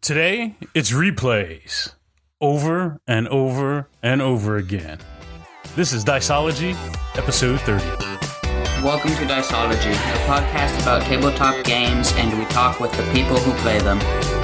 Today, it's replays over and over and over again. This is Diceology, episode 30. Welcome to Diceology, a podcast about tabletop games, and we talk with the people who play them.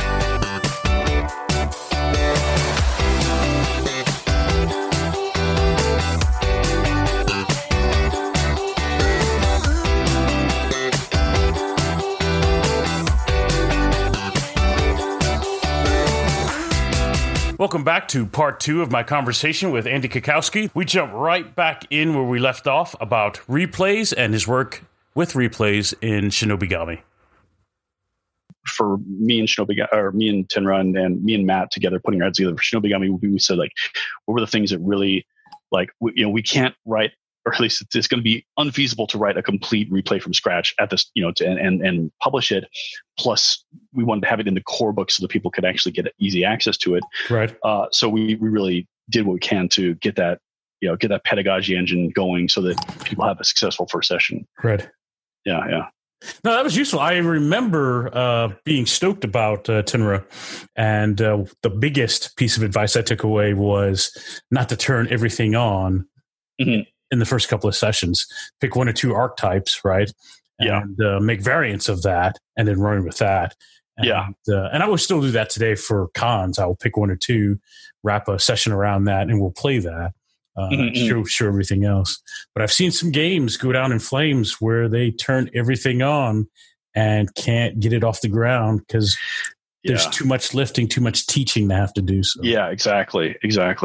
Welcome back to part 2 of my conversation with Andy Kukowski. We jump right back in where we left off about replays and his work with replays in Shinobigami. For me and me and Tenra and me and Matt together, putting our heads together for Shinobigami, we said, like, what were the things that really, like, we can't write, or at least it's going to be unfeasible to write a complete replay from scratch at this, and publish it. Plus, we wanted to have it in the core book so that people could actually get easy access to it. Right. So we really did what we can to get that, get that pedagogy engine going so that people have a successful first session. Right. Yeah. No, that was useful. I remember being stoked about Tenra, and the biggest piece of advice I took away was not to turn everything on. Mm-hmm. In the first couple of sessions, pick 1 or 2 archetypes, right? And make variants of that, and then run with that. And, and I will still do that today for cons. I will pick 1 or 2, wrap a session around that, and we'll play that. Show everything else. But I've seen some games go down in flames where they turn everything on and can't get it off the ground because there's too much lifting, too much teaching to have to do so. Yeah, exactly.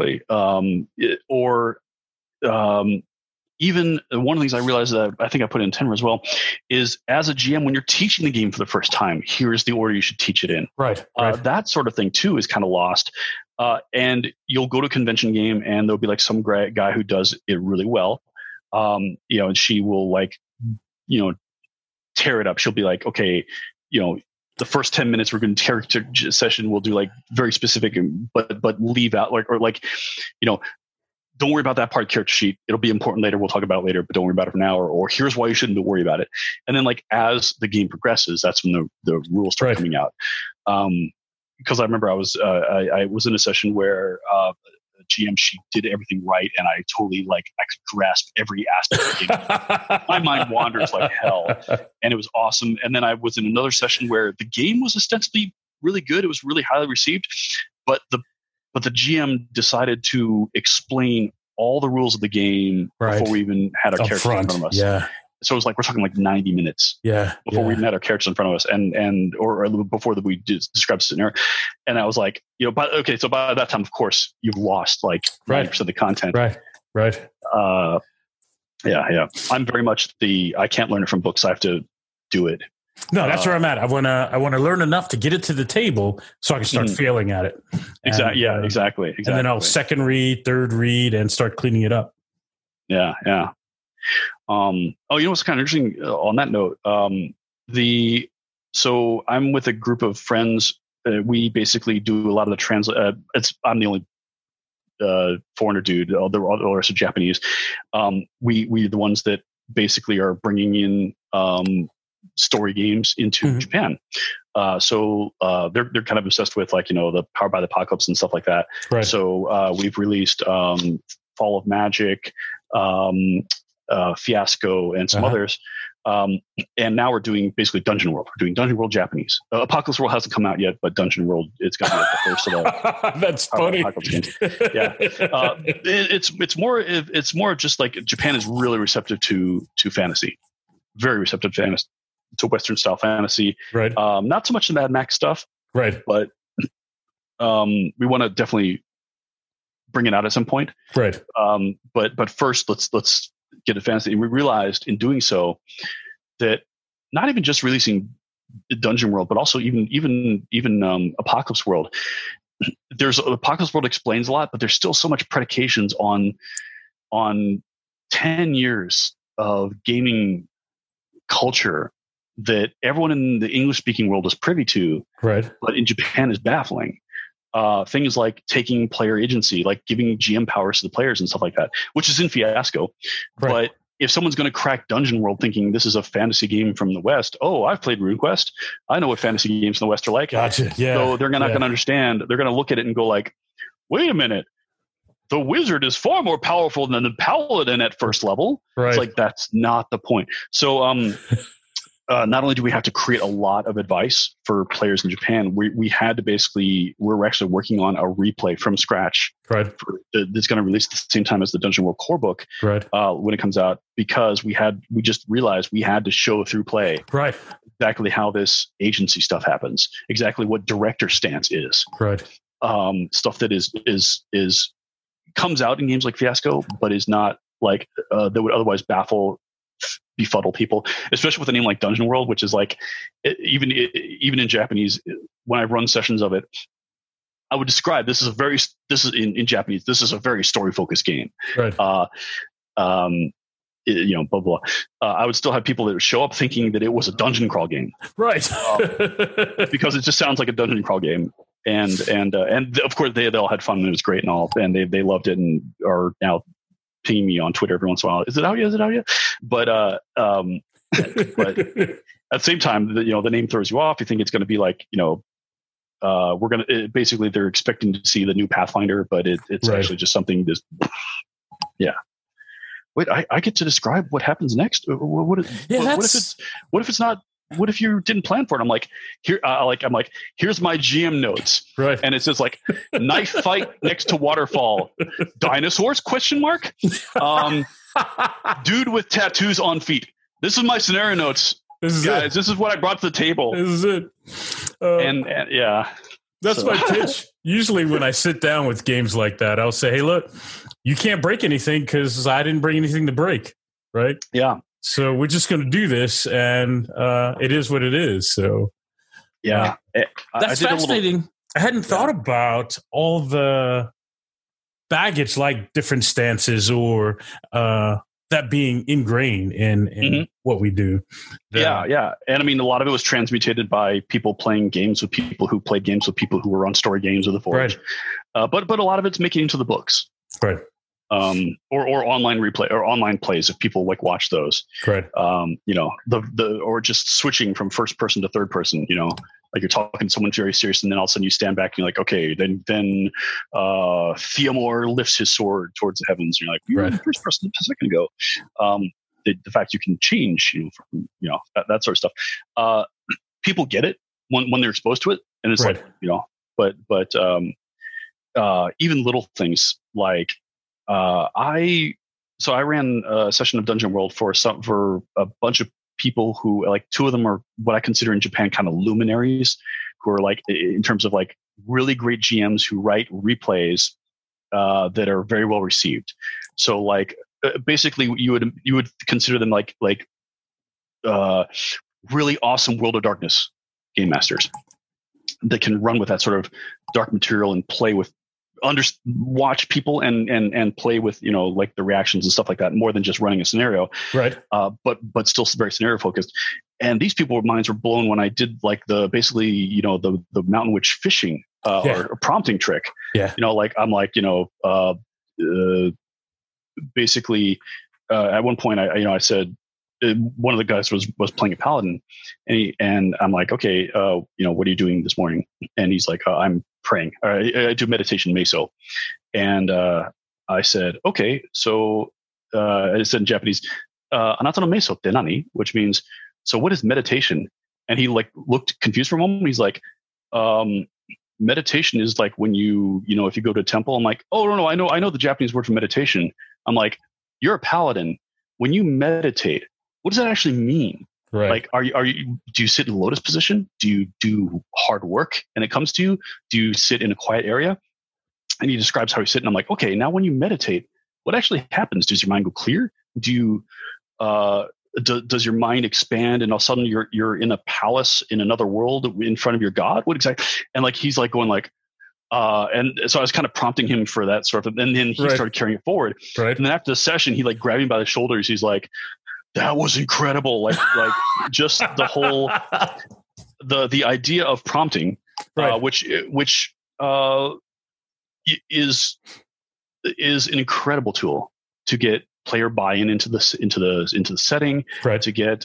Even one of the things I realized that I think I put in Tenra as well is, as a GM, when you're teaching the game for the first time, here's the order you should teach it in. Right. That sort of thing too is kind of lost. And you'll go to a convention game and there'll be like some guy who does it really well. And she will tear it up. She'll be like, okay, the first 10 minutes we're going to character session. We'll do like very specific, but leave out don't worry about that part of the character sheet. It'll be important later. We'll talk about it later, but don't worry about it for now. Or here's why you shouldn't worry about it. And then, like, as the game progresses, that's when the rules start coming out. Because I remember I was in a session where the GM, she did everything right, and I totally I could grasp every aspect of the game. My mind wanders like hell, and it was awesome. And then I was in another session where the game was ostensibly really good. It was really highly received, but the GM decided to explain all the rules of the game before we even had our characters in front of us. Yeah. So it was like, we're talking like 90 minutes before we even had our characters in front of us or before we described the scenario. And I was like, so by that time, of course, you've lost like 90% of the content. Right. Yeah. I'm very much I can't learn it from books. I have to do it. No, that's where I'm at. I want to learn enough to get it to the table so I can start failing at it. Exactly. Exactly. And then I'll second read, third read, and start cleaning it up. Yeah. What's kind of interesting on that note? So I'm with a group of friends. We basically do a lot of the translate. I'm the only foreigner dude. The rest are Japanese. We the ones that basically are bringing in story games into Japan. So they're kind of obsessed with the Powered by the Apocalypse and stuff like that. Right. So we've released Fall of Magic, Fiasco, and some others. And now we're doing basically Dungeon World. We're doing Dungeon World Japanese. Apocalypse World hasn't come out yet, but Dungeon World, it's going to be the first of the That's funny. Games. Yeah. It's more just like Japan is really receptive to fantasy. Very receptive to fantasy. To Western style fantasy, right? Not so much the Mad Max stuff, right? But we want to definitely bring it out at some point, right? But first, let's get a fantasy. And we realized in doing so that not even just releasing Dungeon World, but also even Apocalypse World. Apocalypse World explains a lot, but there's still so much predications on 10 years of gaming culture that everyone in the English-speaking world is privy to, right? But in Japan is baffling. Things like taking player agency, like giving GM powers to the players and stuff like that, which is in Fiasco. Right. But if someone's going to crack Dungeon World thinking this is a fantasy game from the West, oh, I've played RuneQuest. I know what fantasy games in the West are like. Gotcha. Yeah. So they're not going to understand. They're going to look at it and go like, wait a minute. The wizard is far more powerful than the paladin at first level. Right. It's like, that's not the point. So not only do we have to create a lot of advice for players in Japan, we had to basically, we're actually working on a replay from scratch. Right. That's going to release at the same time as the Dungeon World core book. Right. When it comes out, because we just realized we had to show through play. Right. Exactly how this agency stuff happens. Exactly what director stance is. Right. Stuff that is comes out in games like Fiasco, but is not like that would otherwise befuddle people, especially with a name like Dungeon World, which is like even in Japanese. When I run sessions of it, I would describe this is in Japanese. This is a very story focused game. Right. Blah blah. I would still have people that would show up thinking that it was a dungeon crawl game, right? Because it just sounds like a dungeon crawl game. And of course they all had fun and it was great and all, and they loved it and are now pinging me on Twitter every once in a while. Is it out yet? But but at the same time, the name throws you off. You think it's going to be like, we're going to basically they're expecting to see the new Pathfinder, but it's right. actually just something just Wait, I get to describe what happens next. What if it's not? What if you didn't plan for it? I'm like, here's my GM notes. Right. And it says like knife fight next to waterfall. Dinosaurs ? Dude with tattoos on feet. This is my scenario notes. Guys, this is what I brought to the table. This is it. And yeah. That's my pitch. Usually when I sit down with games like that, I'll say, hey, look, you can't break anything because I didn't bring anything to break. Right. Yeah. So we're just going to do this, and it is what it is. So, yeah, that's fascinating. I hadn't thought about all the baggage, like different stances, or that being ingrained in what we do. Yeah, and I mean, a lot of it was transmutated by people playing games with people who played games with people who were on story games of the Forge. Right. But a lot of it's making it into the books. Right. Or online replay or online plays if people like watch those. Right. Or just switching from first person to third person, like you're talking to someone very serious and then all of a sudden you stand back and you're like, okay, then Theomore lifts his sword towards the heavens. And you're like, you're the first person a second ago. The fact you can change, from, that sort of stuff. People get it when they're exposed to it. And it's like, but even little things like, I ran a session of Dungeon World for a bunch of people who, like, two of them are what I consider in Japan kind of luminaries, who are like, in terms of like really great GMs who write replays that are very well received. So like basically you would consider them like really awesome World of Darkness game masters that can run with that sort of dark material and play with watch people and play with like the reactions and stuff like that, more than just running a scenario, right? But still very scenario focused. And these people's minds were blown when I did like the Mountain Witch fishing or prompting trick. Yeah, like I'm like basically at one point I said one of the guys was playing a paladin, and I'm like, okay, what are you doing this morning? And he's like, I'm praying. I do meditation meso. And I said, okay, so I said in Japanese, anata no meso te nani? Which means, so what is meditation? And he like looked confused for a moment. He's like, meditation is like when if you go to a temple. I'm like, oh no, I know the Japanese word for meditation. I'm like, you're a paladin. When you meditate, what does that actually mean? Right. Like, do you sit in lotus position? Do you do hard work and it comes to you? Do you sit in a quiet area? And he describes how he sit. And I'm like, okay, now when you meditate, what actually happens? Does your mind go clear? Do you, does your mind expand and all of a sudden you're in a palace in another world in front of your God? What exactly? And like, he's like going like, and so I was kind of prompting him for that sort of, and then he started carrying it forward. Right. And then after the session, he like grabbed me by the shoulders. He's like, that was incredible. Like just the whole, the idea of prompting, which is an incredible tool to get player buy-in into the setting, right. to get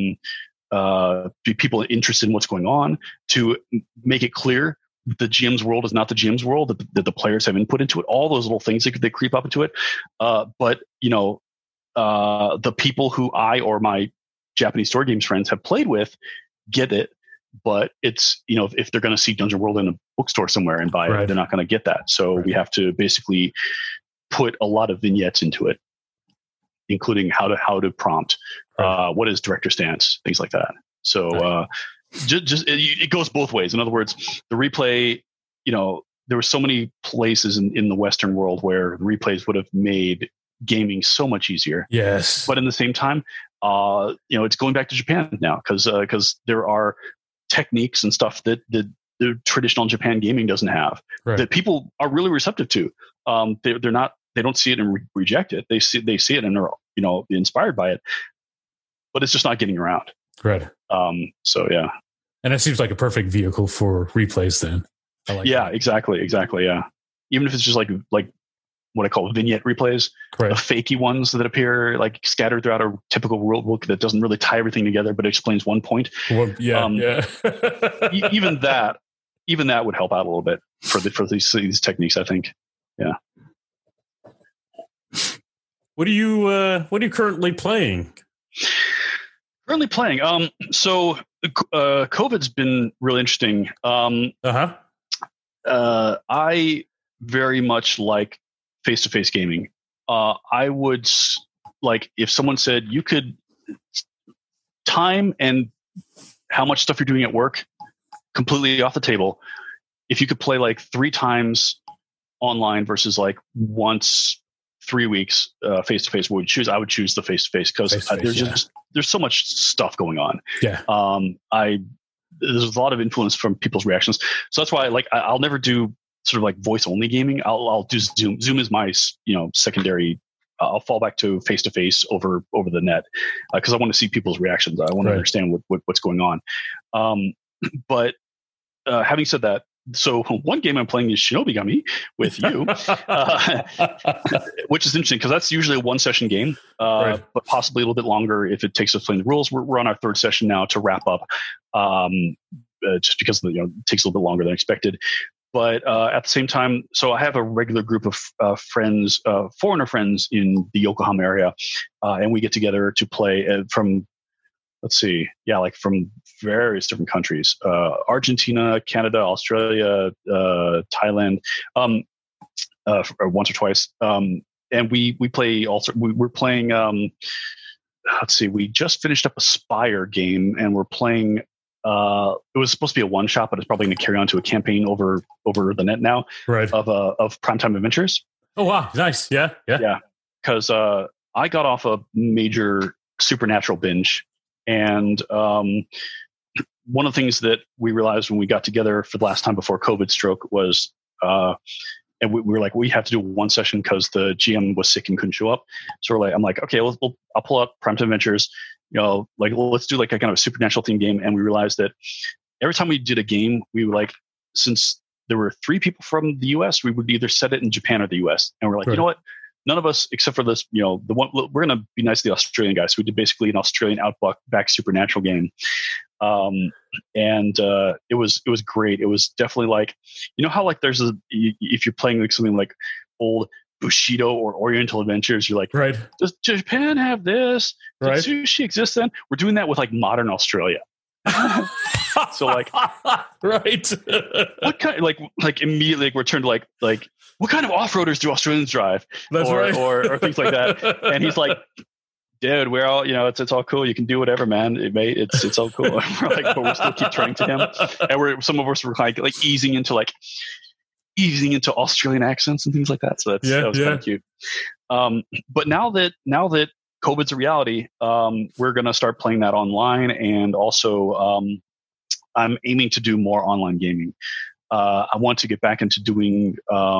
people interested in what's going on, to make it clear the GM's world is not the GM's world, that the players have input into it. All those little things that they creep up into it. But the people who I or my Japanese story games friends have played with get it. But it's, if they're going to see Dungeon World in a bookstore somewhere and buy it, they're not going to get that. So we have to basically put a lot of vignettes into it, including how to prompt, what is director stance, things like that. So it goes both ways. In other words, the replay, there were so many places in the Western world where replays would have made gaming so much easier. Yes. But in the same time, it's going back to Japan now because there are techniques and stuff that the traditional Japan gaming doesn't have, that people are really receptive to. They're not. They don't see it and reject it. They see it and are inspired by it, but it's just not getting around. Right. So yeah. And it seems like a perfect vehicle for replays then. I like that. Exactly. Yeah. Even if it's just like what I call vignette replays, the fakey ones that appear like scattered throughout a typical rule book that doesn't really tie everything together, but explains one point. Yeah. even that would help out a little bit for these techniques, I think. Yeah. What are you currently playing? So COVID's been really interesting. I very much like face-to-face gaming. I would like if someone said you could time and how much stuff you're doing at work completely off the table. If you could play like 3 times online versus like once 3 weeks face-to-face, I would choose the face-to-face because there's so much stuff going on. Yeah. There's a lot of influence from people's reactions. So that's why I'll never do sort of like voice only gaming. I'll do Zoom. Zoom is my, secondary. I'll fall back to face-to-face over the net because I want to see people's reactions. I want to understand what's going on. But having said that, so one game I'm playing is Shinobigami with you, which is interesting because that's usually a 1-session game, but possibly a little bit longer if it takes us playing the rules. We're on our 3rd session now to wrap up, just because it takes a little bit longer than expected. But at the same time, so I have a regular group of friends, foreigner friends in the Yokohama area, and we get together to play from, from various different countries, Argentina, Canada, Australia, Thailand, once or twice. And we play also, we're playing, we just finished up a Spire game and we're playing, it was supposed to be a one-shot, but it's probably going to carry on to a campaign over the net now of Primetime Adventures. Oh, wow. Nice. Yeah. Because I got off a major Supernatural binge. And one of the things that we realized when we got together for the last time before COVID struck was, and we were like, we have to do 1 session because the GM was sick and couldn't show up. So I'm like, okay, I'll pull up Primetime Adventures. Let's do like a kind of a Supernatural themed game. And we realized that every time we did a game, we would since there were 3 people from the US, we would either set it in Japan or the US. And we're like, you know what? None of us, except for this, the one, we're going to be nice to the Australian guys. So we did basically an Australian Outback Supernatural game. And it was great. It was definitely like, how there's if you're playing something like old Bushido or Oriental Adventures, you're like, does Japan have this? Does sushi exist then? We're doing that with modern Australia. So what kind immediately we're turned to like what kind of off-roaders do Australians drive? Or things like that. And he's like, dude, we're all, it's all cool. You can do whatever, man. It's all cool. But we still keep turning to him. And some of us were like easing into Australian accents and things like that. So that was kind of cute. But now that COVID's a reality, we're going to start playing that online. And also, I'm aiming to do more online gaming. I want to get back into doing,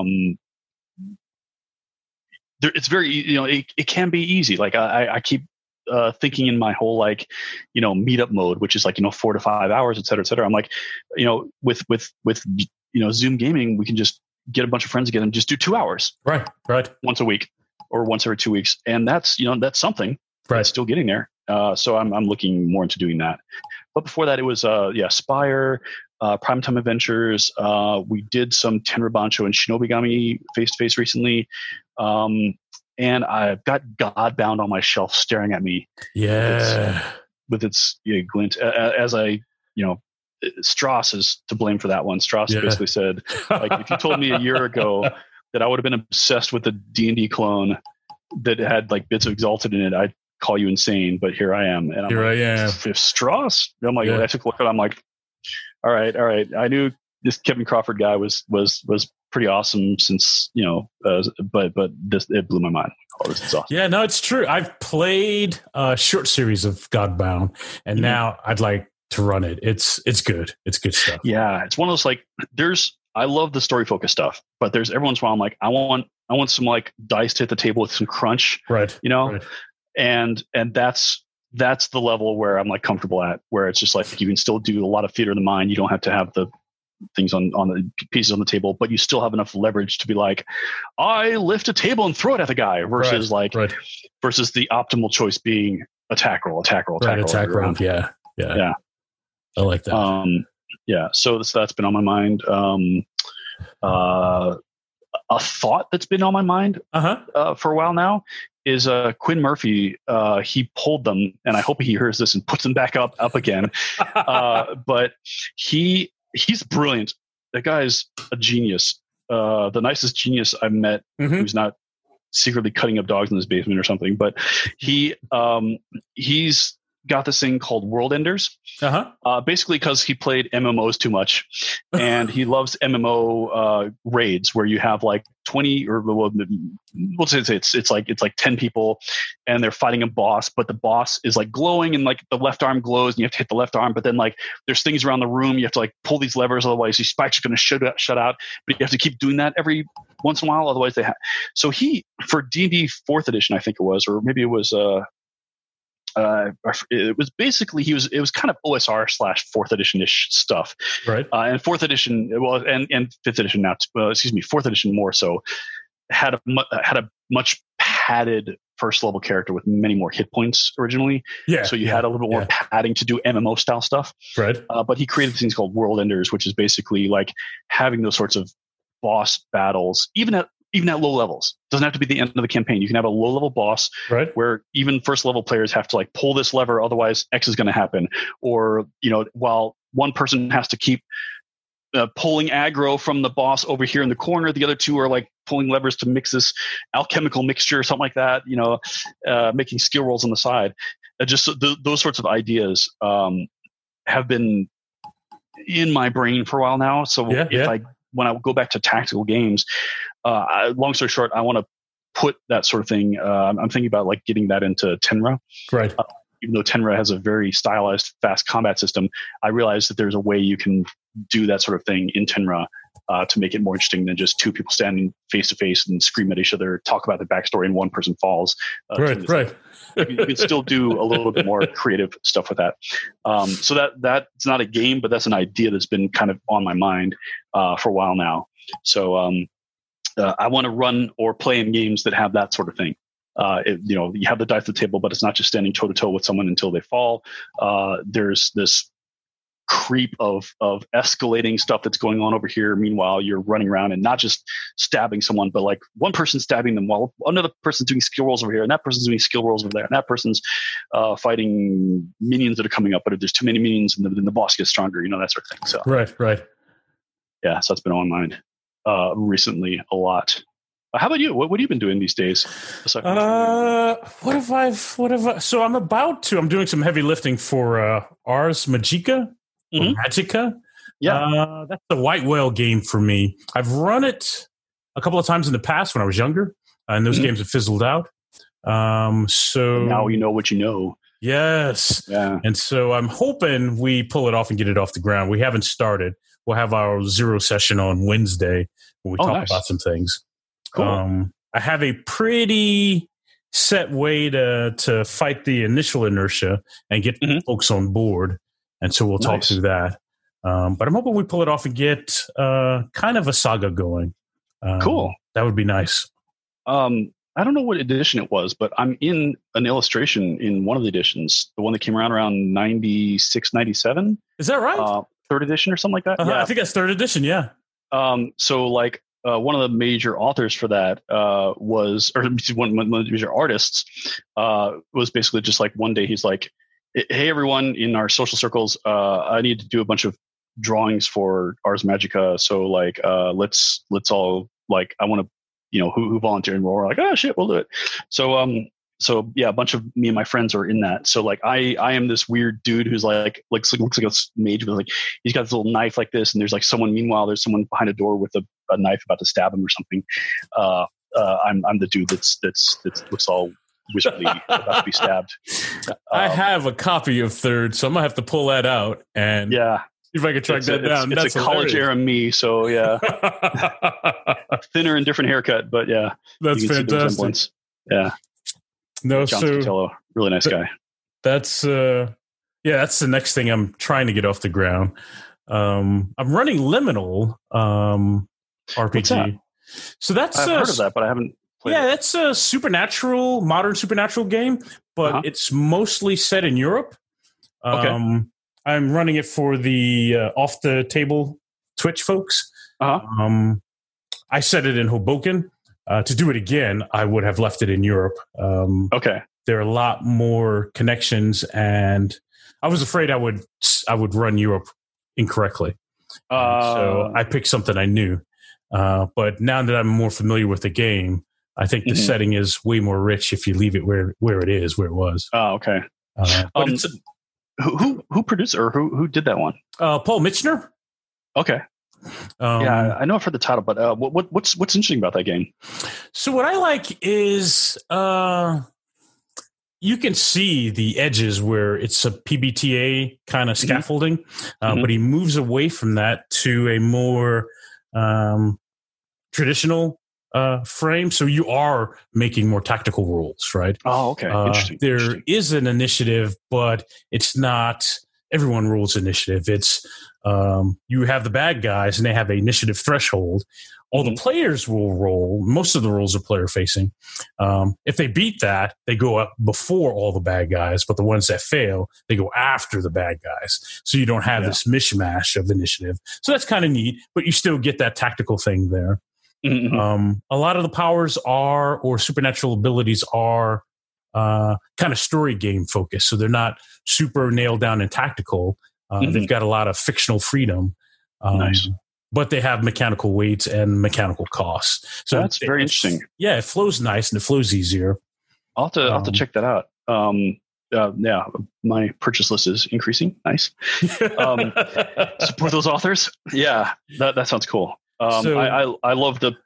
it's very, it can be easy. I keep thinking in my whole meetup mode, which is 4 to 5 hours, et cetera. I'm like, with Zoom gaming, we can just get a bunch of friends together and just do 2 hours. Right. Once a week. or once every 2 weeks, and that's something. Right. It's still getting there. So I'm looking more into doing that. But before that, it was Spire, Primetime Adventures. We did some Tenra Bancho and Shinobigami face to face recently. And I've got Godbound on my shelf staring at me. Yeah. With its glint. As Strauss is to blame for that one. Strauss basically said, like, if you told me a year ago that I would have been obsessed with the D&D clone that had like bits of Exalted in it, I'd call you insane. But here I am. And I am. If Strauss, I'm like, I took a look at it, I'm like, all right. I knew this Kevin Crawford guy was pretty awesome since, but it blew my mind. Oh, this is awesome. Yeah, no, it's true. I've played a short series of Godbound, and now I'd like to run it. It's good. It's good stuff. Yeah, it's one of those, like, I love the story focused stuff, but there's every once in a while I'm like, I want some like dice to hit the table with some crunch. Right. Right. And that's the level where I'm like comfortable at, where it's just like you can still do a lot of theater of the mind. You don't have to have the things on the pieces on the table, but you still have enough leverage to be like, I lift a table and throw it at the guy versus versus the optimal choice being attack roll. Attack roll. Yeah. I like that. So that's been on my mind. A thought that's been on my mind for a while now is Quinn Murphy. He pulled them, and I hope he hears this and puts them back up again. But he's brilliant. That guy's a genius. The nicest genius I've met, who's not secretly cutting up dogs in his basement or something. But he's got this thing called World Enders. Basically because he played MMOs too much, and he loves MMO raids where you have like 20 or we'll say it's like 10 people, and they're fighting a boss, but the boss is like glowing, and like the left arm glows, and you have to hit the left arm, but then like there's things around the room, you have to like pull these levers, otherwise these spikes are going to shut out, but you have to keep doing that every once in a while, otherwise so he, for D&D 4th edition, I think it was, or maybe it was it was basically it was kind of OSR / 4th edition-ish stuff, right? And 4th edition, and 5th edition now, 4th edition more so, had a much padded first level character with many more hit points originally. So you had a little bit more padding to do MMO style stuff, right? But he created things called World Enders, which is basically like having those sorts of boss battles, even at low levels. It doesn't have to be the end of the campaign. You can have a low level boss, right, where even first level players have to like pull this lever, otherwise X is going to happen. Or, while one person has to keep pulling aggro from the boss over here in the corner, the other two are like pulling levers to mix this alchemical mixture or something like that, making skill rolls on the side. Just those sorts of ideas have been in my brain for a while now. So when I go back to tactical games, long story short, I want to put that sort of thing. I'm thinking about like getting that into Tenra. Right. Even though Tenra has a very stylized, fast combat system, I realize that there's a way you can do that sort of thing in Tenra to make it more interesting than just two people standing face to face and scream at each other, talk about their backstory, and one person falls. Right. You can still do a little bit more creative stuff with that. So that's not a game, but that's an idea that's been kind of on my mind for a while now. So I want to run or play in games that have that sort of thing. You have the dice at the table, but it's not just standing toe to toe with someone until they fall. There's this creep of escalating stuff that's going on over here. Meanwhile, you're running around and not just stabbing someone, but like one person stabbing them while another person's doing skill rolls over here, and that person's doing skill rolls over there, and that person's fighting minions that are coming up. But if there's too many minions, and then the boss gets stronger, that sort of thing. So right. Yeah, so that's been on my mind recently a lot. How about you? What have you been doing these days? So I'm doing some heavy lifting for Ars Magica. Magica. Yeah. That's the White Whale game for me. I've run it a couple of times in the past when I was younger, and those games have fizzled out. So now you know what you know. Yes. Yeah. And so I'm hoping we pull it off and get it off the ground. We haven't started. We'll have our zero session on Wednesday when we talk about some things. Cool. I have a pretty set way to fight the initial inertia and get folks on board. And so we'll talk through that. But I'm hoping we pull it off and get kind of a saga going. Cool. That would be nice. I don't know what edition it was, but I'm in an illustration in one of the editions, the one that came around 96, 97. Is that right? Third edition or something like that. Yeah, I think that's third edition. Yeah. So like one of the major authors for that was, or one of the major artists was basically just like one day he's like, "Hey everyone in our social circles, I need to do a bunch of drawings for Ars Magica. So like let's all like I want to." Who volunteered, and we're like, oh shit, we'll do it. So yeah, a bunch of me and my friends are in that. So like, I am this weird dude who's like looks like a mage, but like he's got this little knife like this, and there's like someone. Meanwhile, there's someone behind a door with a knife about to stab him or something. I'm the dude that looks all wizardly about to be stabbed. I have a copy of third, so I'm gonna have to pull that out and see if I can track that down. It's a college era me, so yeah. Thinner and different haircut, but yeah. That's fantastic. Yeah. No, John Scatello, really nice guy. That's that's the next thing I'm trying to get off the ground. I'm running Liminal RPG. So that's I've heard of that, but I haven't played it. That's a modern supernatural game, but it's mostly set in Europe. Okay. I'm running it for the Off the Table Twitch folks. I set it in Hoboken. To do it again, I would have left it in Europe. Okay. There are a lot more connections, and I was afraid I would run Europe incorrectly. So I picked something I knew. But now that I'm more familiar with the game, I think the setting is way more rich if you leave it where it was. Oh, okay. Who produced or who did that one? Paul Mitchner. Okay. Yeah, I know for the title, but what's interesting about that game? So what I like is you can see the edges where it's a PBTA kind of scaffolding, but he moves away from that to a more traditional frame. So you are making more tactical rules, right? Oh, okay. Interesting. There is an initiative, but it's not everyone rules initiative. It's you have the bad guys and they have an initiative threshold. All the players will roll. Most of the rules are player facing. If they beat that, they go up before all the bad guys, but the ones that fail, they go after the bad guys. So you don't have this mishmash of initiative. So that's kind of neat, but you still get that tactical thing there. A lot of the powers or supernatural abilities are kind of story game focused. So they're not super nailed down and tactical. They've got a lot of fictional freedom. Nice. But they have mechanical weights and mechanical costs. So that's very interesting. Yeah, it flows nice and it flows easier. I'll have to check that out. Yeah, my purchase list is increasing. Nice. Support those authors. Yeah, that sounds cool. I love the,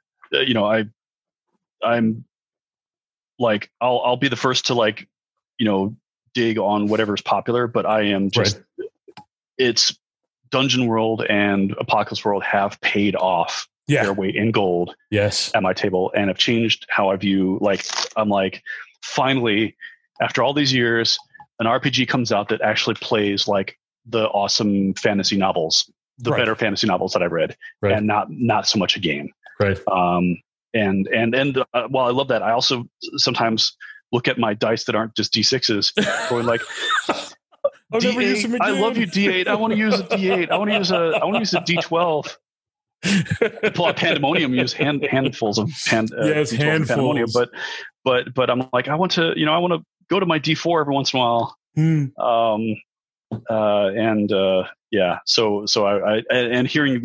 I'm like, I'll be the first to like, dig on whatever's popular, but I am just, it's Dungeon World and Apocalypse World have paid off their weight in gold. Yes. At my table and have changed how I view, I'm like, finally, after all these years, an RPG comes out that actually plays like the awesome fantasy novels, the better fantasy novels that I read, and not so much a game. Right. And while I love that, I also sometimes look at my dice that aren't just D6s, going like, D8, I love you, D8. I want to use a D8. I want to use a D12. Pull out Pandemonium, use handfuls of handfuls. Pandemonium. But I'm like, I want to go to my D4 every once in a while. So I hearing,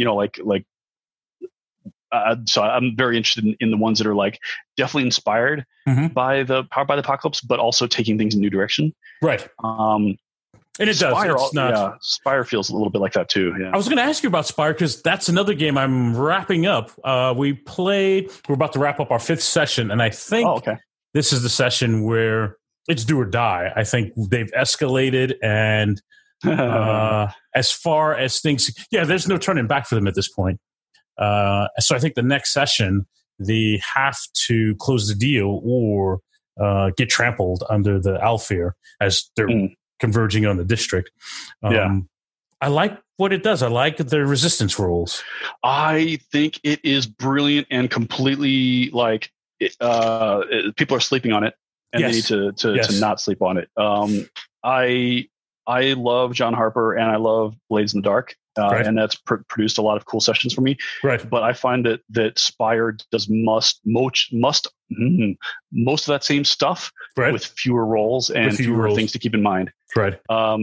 so I'm very interested in the ones that are like definitely inspired by the Powered by the Apocalypse, but also taking things in a new direction. Right. And it Spire, does. It's not. Spire feels a little bit like that too. Yeah. I was going to ask you about Spire because that's another game I'm wrapping up. We're about to wrap up our 5th session, and I think this is the session where it's do or die. I think they've escalated, and as far as things, there's no turning back for them at this point. So I think the next session, they have to close the deal or get trampled under the Alfear as they're converging on the district. I like what it does. I like the resistance rules. I think it is brilliant and completely people are sleeping on it, and Yes. they need to not sleep on it. I love John Harper, and I love Blades in the Dark, Right. and that's produced a lot of cool sessions for me. Right. But I find that Spire does most of that same stuff Right. with fewer roles and fewer things to keep in mind. Right.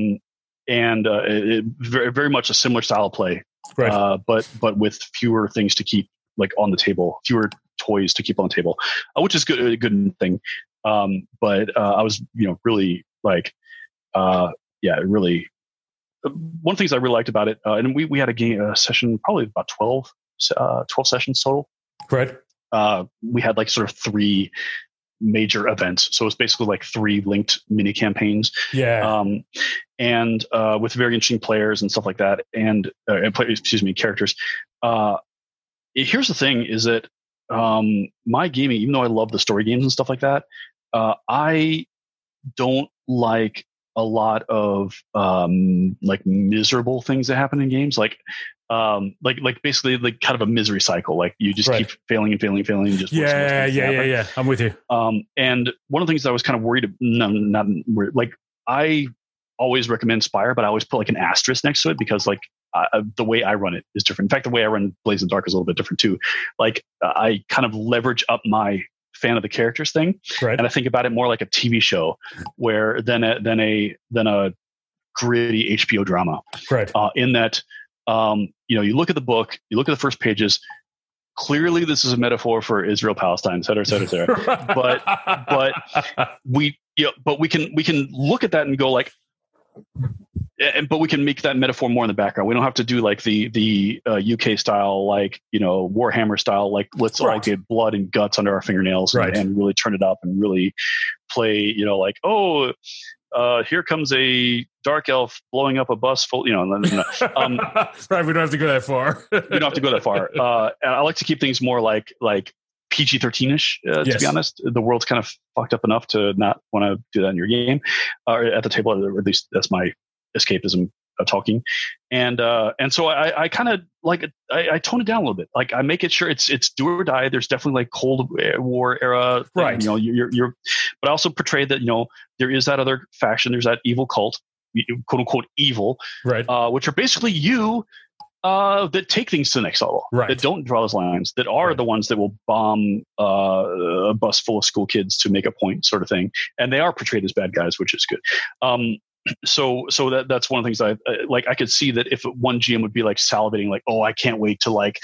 Very, very much a similar style of play, Right. but with fewer things to keep like on the table, fewer toys to keep on the table, which is a good thing. But I was, really like, really. One of the things I really liked about it, and we had a session, probably about 12 sessions total. Right. We had like sort of 3 major events. So it's basically like 3 linked mini campaigns. Yeah. And with very interesting players and stuff like that, and characters. Here's the thing: is that my gaming, even though I love the story games and stuff like that, I don't like a lot of like miserable things that happen in games, like basically like kind of a misery cycle. Like you just keep failing and failing and failing. And just yeah. I'm with you. And one of the things I was kind of worried, not worried, like I always recommend Spire, but I always put like an asterisk next to it because like the way I run it is different. In fact, the way I run Blades in the Dark is a little bit different too. Like I kind of leverage up my fan of the characters thing, right. And I think about it more like a TV show, where than a gritty HBO drama. Right. In that, you look at the book, you look at the first pages. Clearly, this is a metaphor for Israel, Palestine, et cetera, et cetera, et cetera. but we can look at that and go like. But we can make that metaphor more in the background. We don't have to do like the UK style, like, Warhammer style, like let's all get blood and guts under our fingernails and really turn it up and really play, like, here comes a dark elf blowing up a bus full, right. We don't have to go that far. We don't have to go that far. And I like to keep things more like PG-13ish, to be honest. The world's kind of fucked up enough to not want to do that in your game or at the table. Or at least that's my escapism of talking. And so I kind of like I tone it down a little bit. Like I make it sure it's do or die. There's definitely like Cold War era thing, right. You're but I also portray that there is that other faction. There's that evil cult, quote unquote evil, right? Which are basically you. That take things to the next level, right. That don't draw those lines, that are the ones that will bomb a bus full of school kids to make a point, sort of thing. And they are portrayed as bad guys, which is good. So that's one of the things I like. I could see that if one GM would be like salivating, like, oh, I can't wait to like,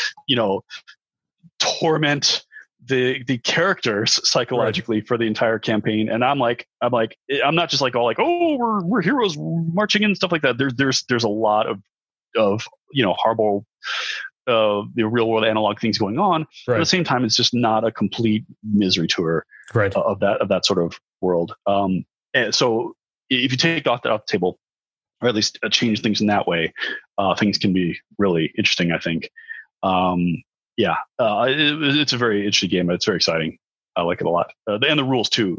torment the characters psychologically for the entire campaign. And I'm not just like all like, oh, we're heroes marching in and stuff like that. There's a lot of horrible the real world analog things going on. But at the same time, it's just not a complete misery tour of that sort of world. And so if you take off the table, or at least change things in that way, things can be really interesting, I think. It's a very interesting game. It's very exciting. I like it a lot. And the rules too.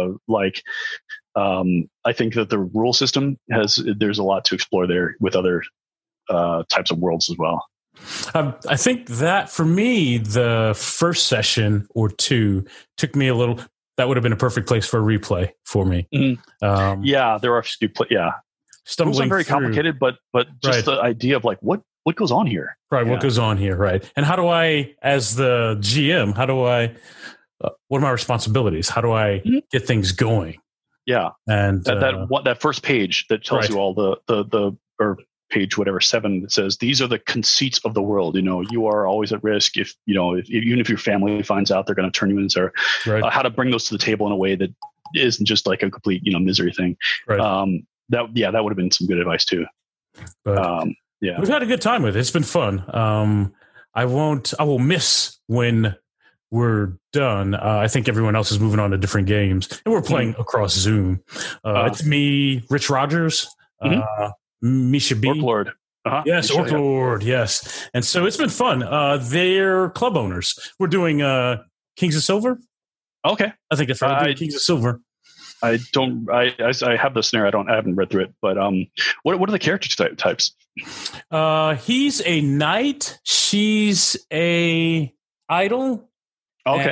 I think that the rule system there's a lot to explore there with other types of worlds as well. I think that for me, the first session or two took me a little. That would have been a perfect place for a replay for me. Mm-hmm. There are stumbling rules are very through. complicated, but just the idea of like what goes on here, right? What goes on here, right? And how do I, as the GM, what are my responsibilities? How do I get things going? Yeah, and that first page that tells you all the or page whatever 7 that says these are the conceits of the world. You are always at risk if even if your family finds out, they're going to turn you in. So how to bring those to the table in a way that isn't just like a complete misery thing. Right. That would have been some good advice too. But, we've had a good time with it. It's been fun. I will miss when we're done. I think everyone else is moving on to different games, and we're playing across Zoom. It's me, Rich Rogers, Misha B. Orc-Lord. Yes, Orc-Lord, yes. And so it's been fun. They're club owners. We're doing Kings of Silver. Okay. I think it's right. Kings of Silver. I have the scenario. I haven't read through it, but what are the character types? He's a knight. She's a idol. Okay.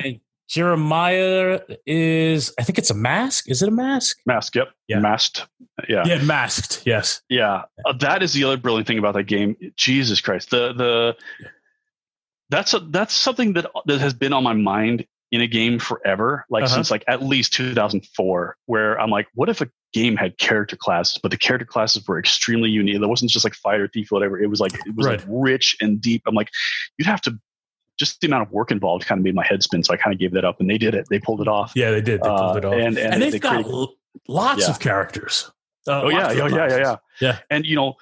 Jeremiah is, I think it's a mask. Is it a mask? Mask, yep. Yeah. Masked. Yeah. Yeah, masked, yes. Yeah. That is the other brilliant thing about that game. Jesus Christ. That's something that has been on my mind in a game forever, like since like at least 2004, where I'm like, what if a game had character classes, but the character classes were extremely unique? It wasn't just like fighter, thief, whatever. It was like like rich and deep. I'm like, you'd have to, just the amount of work involved kind of made my head spin. So I kind of gave that up, and they did it. They pulled it off. Yeah, they did. They pulled it off. And they've got lots of characters. Yeah. And,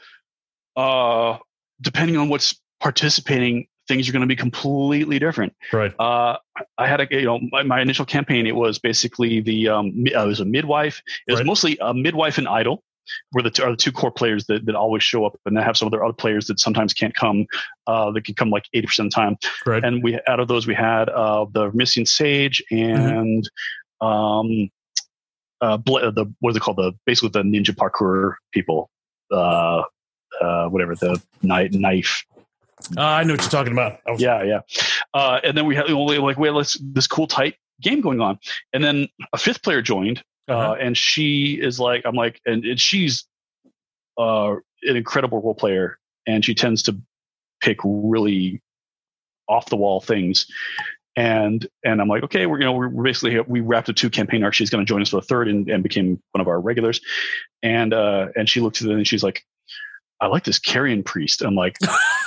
depending on what's participating, things are going to be completely different. Right. I had my initial campaign, it was basically it was a midwife. It was mostly a midwife and idol, were the two core players that always show up, and then have some of their other players that sometimes can't come. They can come like 80% of the time. Right. And out of those we had the Missing Sage and what are they called? Basically the ninja parkour people. Whatever, the knife. I know what you're talking about. Yeah. And then we had this cool tight game going on, and then a fifth player joined. And she is like, I'm like, and she's an incredible role player, and she tends to pick really off the wall things. And I'm like, okay, we're basically, we wrapped a 2 campaign arc. She's going to join us for a third and became one of our regulars. And she looked at it and she's like, I like this Carrion priest. I'm like,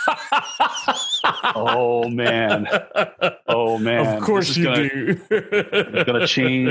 oh man. Of course you do. It's going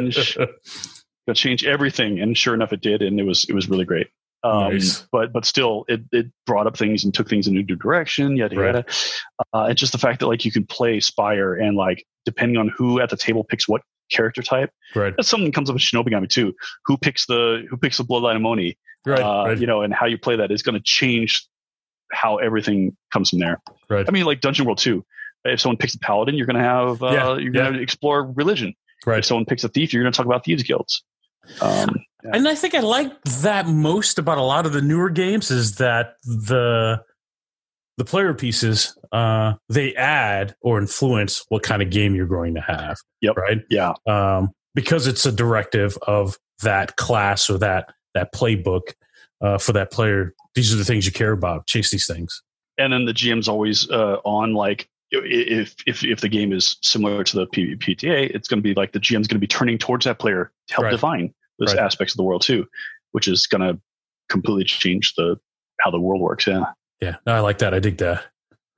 to change everything. And sure enough, it did. And it was really great. Nice. But still, it brought up things and took things in a new direction. Yada. It's just the fact that like you can play Spire, and like depending on who at the table picks what character type, that's something that comes up in Shinobigami too. Who picks the Bloodline of Moni, right. And how you play that is going to change how everything comes from there. Right. I mean, like Dungeon World 2. If someone picks a paladin, you're going to have you're going to explore religion. Right. If someone picks a thief, you're going to talk about thieves guilds. And I think I like that most about a lot of the newer games is that the player pieces they add or influence what kind of game you're going to have. Yep. Right. Yeah. Because it's a directive of that class or that playbook for that player. These are the things you care about. Chase these things. And then the GM's always on like. If the game is similar to the PTA, it's going to be like the GM's going to be turning towards that player to help define those aspects of the world too, which is going to completely change how the world works. Yeah, no, I like that. I dig that.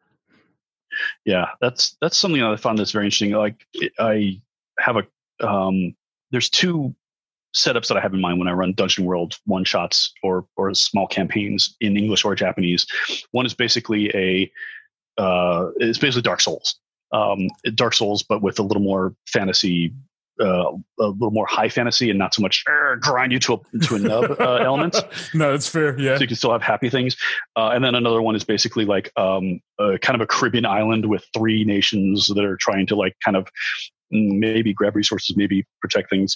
Yeah, that's something that I found that's very interesting. Like I have there's 2 setups that I have in mind when I run Dungeon World one shots or small campaigns in English or Japanese. One is basically it's basically Dark Souls. Dark Souls, but with a little more fantasy, a little more high fantasy, and not so much grind you to a nub elements. No, that's fair. Yeah, so you can still have happy things. And then another one is basically like kind of a Caribbean island with 3 nations that are trying to like kind of maybe grab resources, maybe protect things.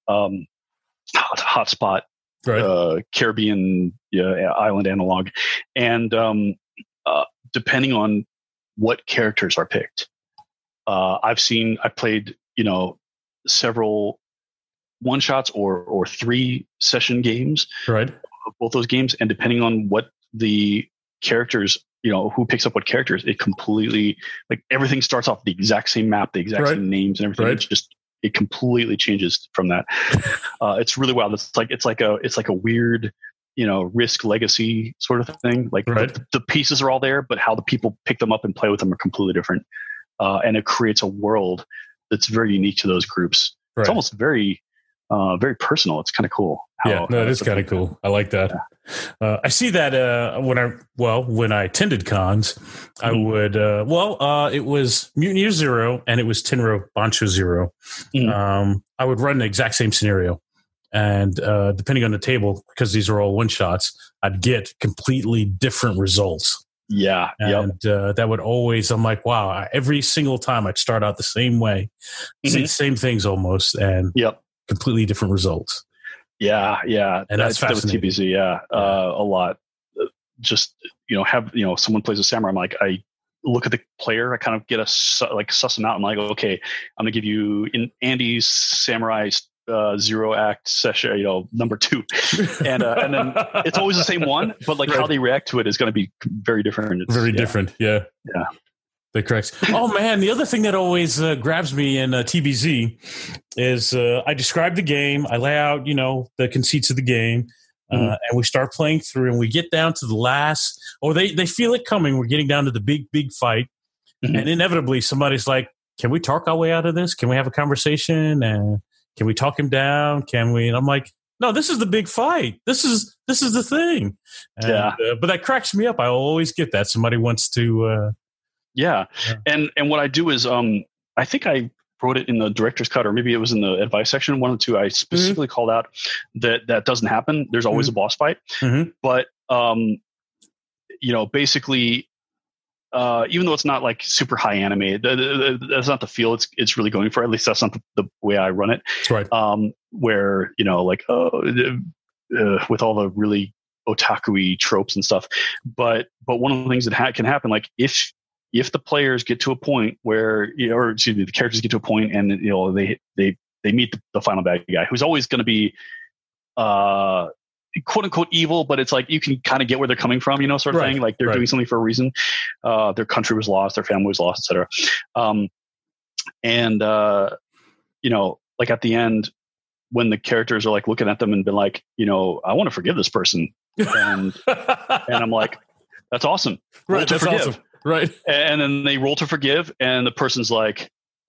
Hotspot, Caribbean island analog, and depending on what characters are picked. I've played, several one shots or 3 session games, both those games. And depending on what the characters, who picks up what characters, it completely, like everything starts off the exact same map, the exact same names and everything. It completely changes from that. It's really wild. It's like a weird, Risk legacy sort of thing. Like the pieces are all there, but how the people pick them up and play with them are completely different. And it creates a world that's very unique to those groups. It's almost very, very personal. It's kind of cool. It is kind of cool. I like that. Yeah. I see that when I attended cons, I would, it was Mutant Year Zero and it was Tenro Bancho Zero. I would run the exact same scenario. And depending on the table, because these are all one shots, I'd get completely different results. Yeah. And that would always, I'm like, wow, every single time I'd start out the same way, say the same things almost, and completely different results. Yeah. And that's fascinating. With TBZ, a lot. Just, someone plays a samurai, I'm like, look at the player. I kind of get suss them out. I'm like, okay, I'm gonna give you in Andy's Samurai Zero Act session, number 2, and then it's always the same one, but like how they react to it is going to be very different. Different. Yeah. That correct. Oh man, the other thing that always grabs me in TBZ is I describe the game, I lay out, the conceits of the game, and we start playing through, and we get down to the last, or they feel it coming. We're getting down to the big fight, and inevitably somebody's like, "Can we talk our way out of this? Can we have a conversation? And can we talk him down? Can we?" And I'm like, "No, this is the big fight. This is the thing." And, but that cracks me up. I always get that somebody wants to. And what I do is, I think I wrote it in the director's cut, or maybe it was in the advice section, one or two. I specifically called out that doesn't happen. There's always a boss fight, but basically, even though it's not like super high anime, that's not the feel it's really going for. At least that's not the way I run it. That's right. Where with all the really otaku-y tropes and stuff, but one of the things that can happen, like if the players get to a point where, the characters get to a point and they meet the final bad guy, who's always going to be quote unquote evil, but it's like you can kind of get where they're coming from, sort of thing. Like they're doing something for a reason. Their country was lost, their family was lost, etc. Like at the end, when the characters are like looking at them and been like, I want to forgive this person, and I'm like, that's awesome. Right, that's forgive. Awesome. Right. And then they roll to forgive, and the person's like,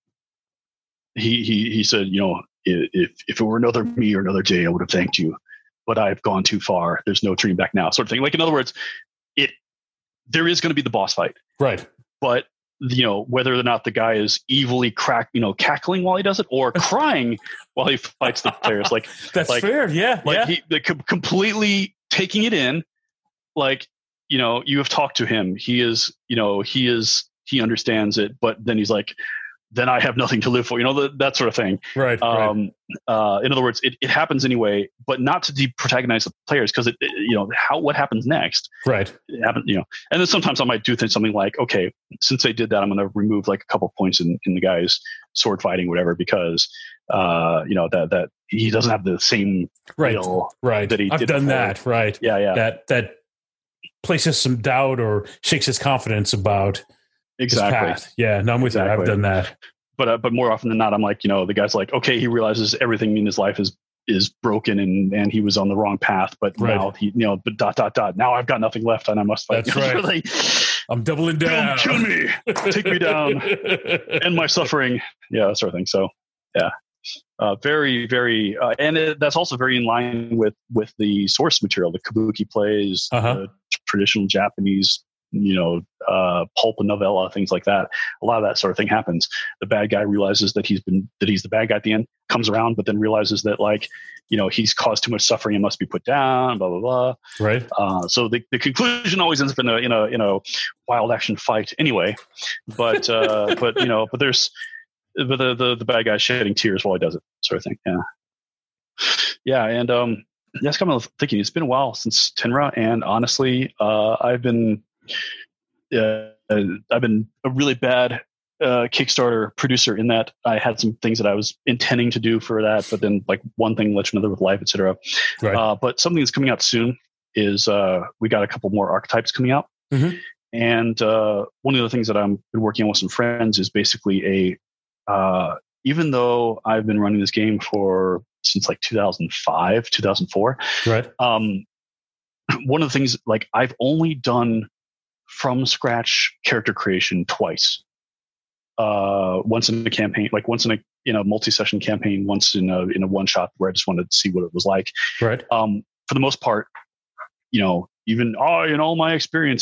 he said, if it were another me or another day, I would have thanked you, but I've gone too far. There's no turning back now, sort of thing. Like, in other words, there is going to be the boss fight. Right. But, whether or not the guy is evilly cackling while he does it, or crying while he fights the players. Like, that's fair. Yeah. Like he completely taking it in, like, you have talked to him. He he understands it, but then he's like, then I have nothing to live for, that sort of thing. Right. In other words, it happens anyway, but not to deprotagonize the players, because what happens next? That happened, and then sometimes I might do something like, okay, since they did that, I'm going to remove like a couple points in the guy's sword fighting, whatever, because that he doesn't have the same feel that he I've did done before. that. Right. Yeah. That places some doubt or shakes his confidence about his path. Yeah, no, I'm with you. I've done that. But more often than not, I'm like, the guy's like, okay, he realizes everything in his life is broken and he was on the wrong path, but now he, but ... now I've got nothing left and I must fight. That's right. I'm doubling down. Kill me, take me down, end my suffering. Yeah, that sort of thing. So yeah. Very, very, and that's also very in line with the source material, the kabuki plays, the traditional Japanese, pulp novella, things like that. A lot of that sort of thing happens. The bad guy realizes that he's the bad guy at the end, comes around, but then realizes that he's caused too much suffering and must be put down. Blah blah blah. Right. So the conclusion always ends up in a wild action fight anyway. But there's. But the bad guy shedding tears while he does it, sort of thing. Yeah. And that's kind of thinking. It's been a while since Tenra, and honestly, I've been a really bad Kickstarter producer in that I had some things that I was intending to do for that, but then like one thing led to another with life, etc. Right. But something that's coming out soon is we got a couple more archetypes coming out, and one of the things that I've been working on with some friends is basically even though I've been running this game since like 2005, 2004, right. One of the things, like, I've only done from scratch character creation twice. Once in a campaign, like once in a multi-session campaign, once in a one shot where I just wanted to see what it was like. Right. For the most part, even in all my experience,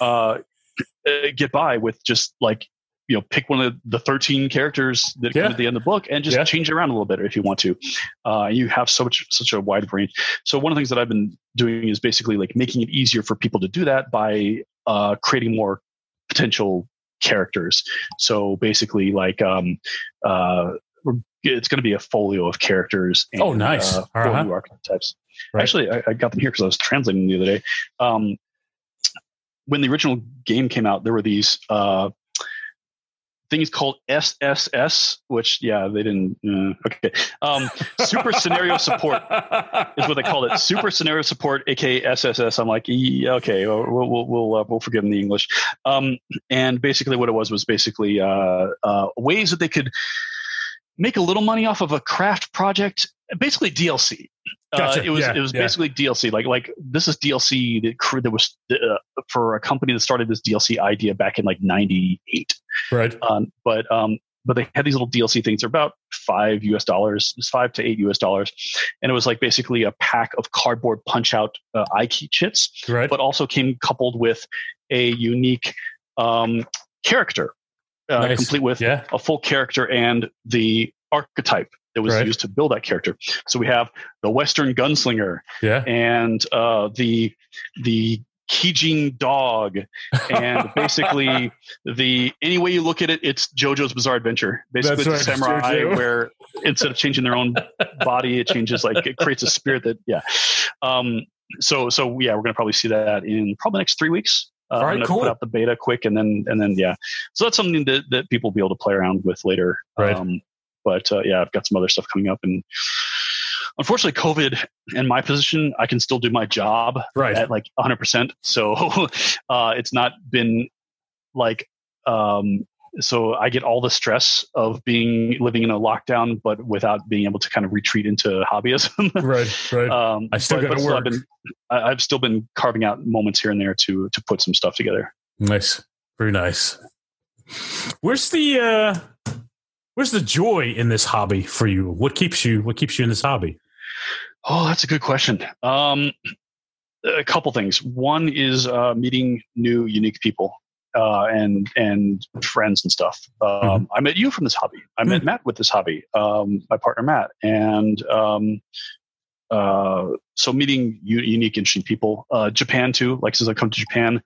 get by with just like, pick one of the 13 characters that come at the end of the book and just change it around a little bit if you want to. You have such a wide range. So one of the things that I've been doing is basically like making it easier for people to do that by creating more potential characters. So basically, like it's going to be a folio of characters. And, nice. 4 new archetypes. Right. Actually, I got them here because I was translating them the other day. when the original game came out, there were these things called SSS, which they didn't. Okay, Super Scenario Support is what they called it. Super Scenario Support, aka SSS. I'm like, okay, we'll forgive them the English. And basically, what it was basically ways that they could make a little money off of a craft project, basically DLC. Gotcha. It was basically DLC. Like this is DLC that was for a company that started this DLC idea back in like '98. Right. But they had these little DLC things. They're about $5 $5 to $8, and it was like basically a pack of cardboard punch out iKey chits. Right. But also came coupled with a unique character, nice. complete with a full character and the archetype that was used to build that character. So we have the Western gunslinger, and the Kijing dog, and basically any way you look at it, it's JoJo's Bizarre Adventure. Basically, the samurai where instead of changing their own body, it changes it creates a spirit that So we're going to probably see that in probably the next 3 weeks. All right, I'm going to cool. put out the beta quick, and then So that's something that people will be able to play around with later. Right. But I've got some other stuff coming up, and unfortunately, COVID and my position, I can still do my job at like 100%. So it's not been like, so I get all the stress of living in a lockdown, but without being able to kind of retreat into hobbyism. Right. I still got to work. I've still been carving out moments here and there to put some stuff together. Nice. Very nice. Where's the joy in this hobby for you? What keeps you in this hobby? Oh, that's a good question. A couple things. One is meeting new, unique people and friends and stuff. I met you from this hobby. I met Matt with this hobby, my partner Matt. And so meeting unique, interesting people. Japan too. Like since I come to Japan,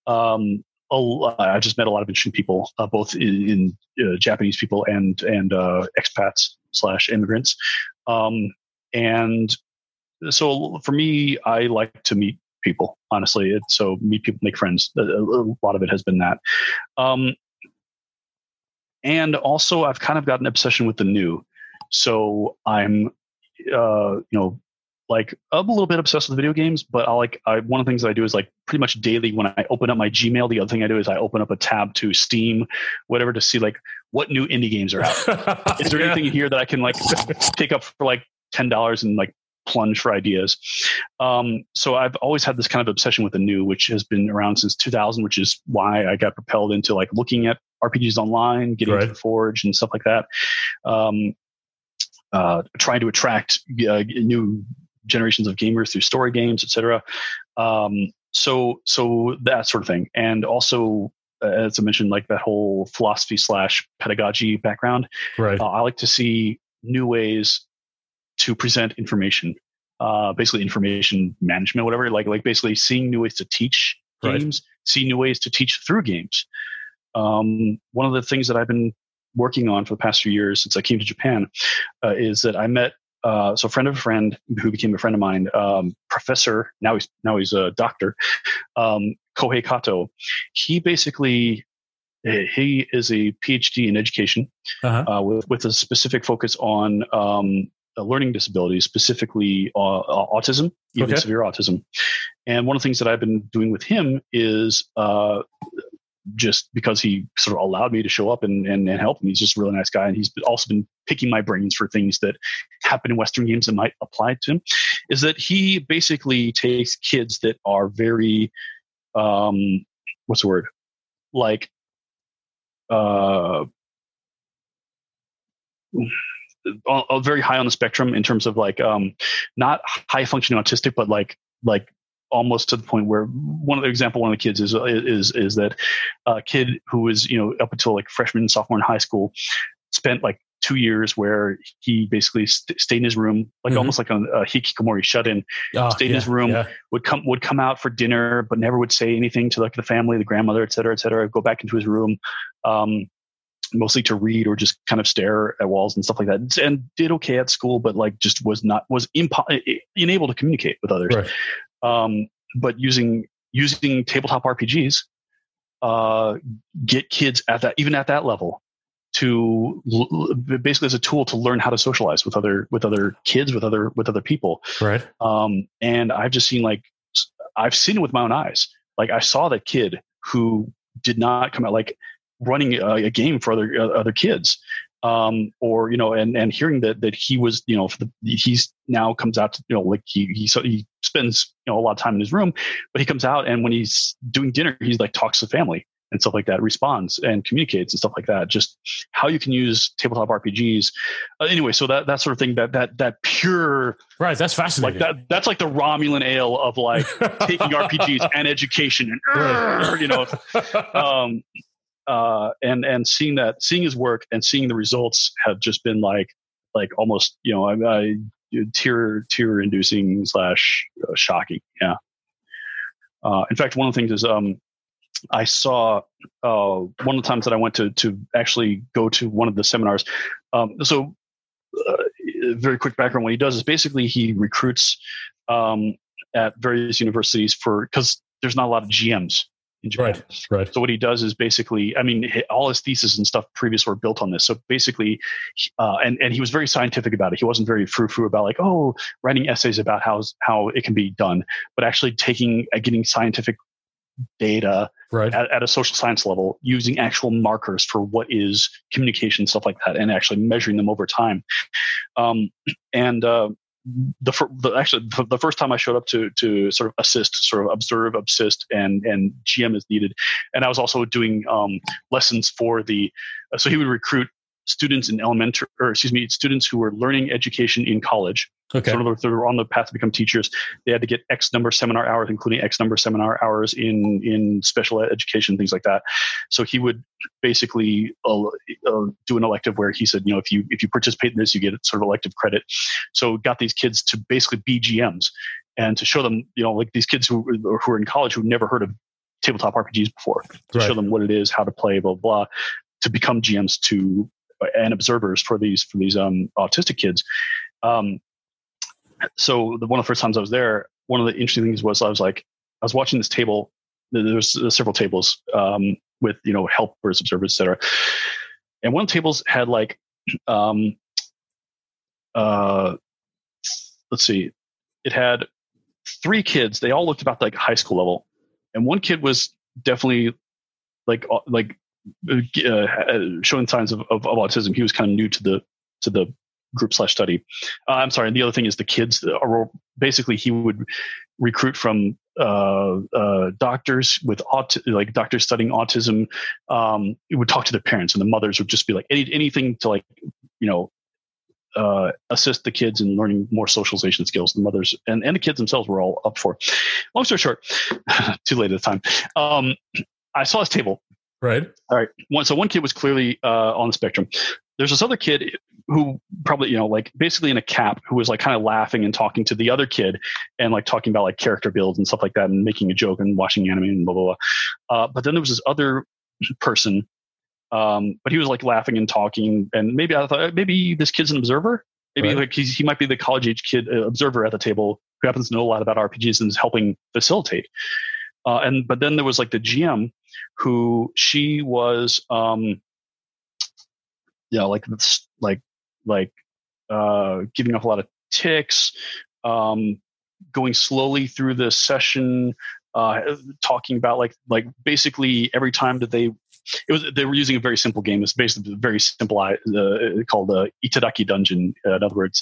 I just met a lot of interesting people, both in Japanese people and expats / immigrants. And so for me, I like to meet people, honestly. So meet people, make friends. A lot of it has been that. And also I've kind of got an obsession with the new. So I'm, like I'm a little bit obsessed with video games, but one of the things that I do is like pretty much daily when I open up my Gmail, the other thing I do is I open up a tab to Steam, whatever, to see like what new indie games are out. Is there anything in here that I can like pick up for like $10 and like plunge for ideas? So I've always had this kind of obsession with the new, which has been around since 2000, which is why I got propelled into like looking at RPGs online, getting into the Forge and stuff like that. Trying to attract new generations of gamers through story games, etc. So that sort of thing. And also, as I mentioned, like that whole philosophy / pedagogy background. Right. I like to see new ways to present information, basically information management, whatever, like basically seeing new ways to teach games, see new ways to teach through games. One of the things that I've been working on for the past few years since I came to Japan is that I met so a friend of a friend who became a friend of mine, professor, now he's a doctor, Kohei Kato. He basically, he is a PhD in education with a specific focus on learning disabilities, specifically autism, even severe autism. And one of the things that I've been doing with him is just because he sort of allowed me to show up and help him. He's just a really nice guy. And he's also been picking my brains for things that happen in Western games that might apply to him, is that he basically takes kids that are very, what's the word? Like, very high on the spectrum in terms of like, not high functioning autistic, but like almost to the point where one of the kids is that a kid who was, up until like freshman and sophomore in high school, spent like 2 years where he basically stayed in his room, like almost like a hikikomori shut-in, stayed in his room, would come out for dinner, but never would say anything to like the family, the grandmother, et cetera, go back into his room, mostly to read or just kind of stare at walls and stuff like that, and did okay at school, but like just was unable to communicate with others. Right. But using using tabletop RPGs, get kids at that level to basically as a tool to learn how to socialize with other kids, with other people. Right. And I've just seen I've seen it with my own eyes. Like I saw that kid who did not come out like running a game for other kids. Or and hearing that he was he's now comes out to like he spends a lot of time in his room, but he comes out and when he's doing dinner he's like talks to family and stuff like that, responds and communicates and stuff like that. Just how you can use tabletop RPGs. Anyway, so that sort of thing, that pure right. That's fascinating. Like that's like the Romulan ale of like taking RPGs and education and and seeing his work and seeing the results have just been like almost tear inducing / shocking. Yeah. In fact, one of the things is I saw one of the times that I went to actually go to one of the seminars. Very quick background. What he does is basically he recruits at various universities because there's not a lot of GMs in Japan. Right. So what he does is basically, all his thesis and stuff previous were built on this. So basically, and he was very scientific about it. He wasn't very frou-frou about writing essays about how it can be done, but actually getting scientific data at a social science level, using actual markers for what is communication, stuff like that, and actually measuring them over time. The first time I showed up to sort of assist, sort of observe, assist, and GM as needed, and I was also doing lessons for so he would recruit students in students who were learning education in college. Okay. So in other words, they were on the path to become teachers. They had to get X number of seminar hours, including X number of seminar hours in special education, things like that. So he would basically do an elective where he said, if you participate in this, you get sort of elective credit. So got these kids to basically be GMs and to show them, like these kids who are in college who've never heard of tabletop RPGs before, to show them what it is, how to play, blah, blah, to become GMs and observers for these autistic kids. So one of the first times I was there, one of the interesting things was I was watching this table. There's several tables with helpers, observers, etc. And one of the tables had let's see, it had 3 kids. They all looked about like high school level, and one kid was definitely showing signs of autism. He was kind of new to the group / study. I'm sorry. And the other thing is the kids basically he would recruit from doctors with doctors studying autism. He would talk to their parents, and the mothers would just be like anything to assist the kids in learning more socialization skills. The mothers and the kids themselves were all up for. Long story short, too late at the time. I saw his table. Right. All right. One kid was clearly on the spectrum. There's this other kid who probably, basically in a cap, who was kind of laughing and talking to the other kid and talking about character builds and stuff like that and making a joke and watching anime and blah, blah, blah. But then there was this other person, but he was laughing and talking. And maybe I thought, maybe this kid's an observer. Maybe he might be the college age kid observer at the table who happens to know a lot about RPGs and is helping facilitate. But then there was the GM who she was, giving off a lot of tics, going slowly through the session, talking about basically every time that they were using a very simple game. It's basically very simple called Itadaki Dungeon. In other words,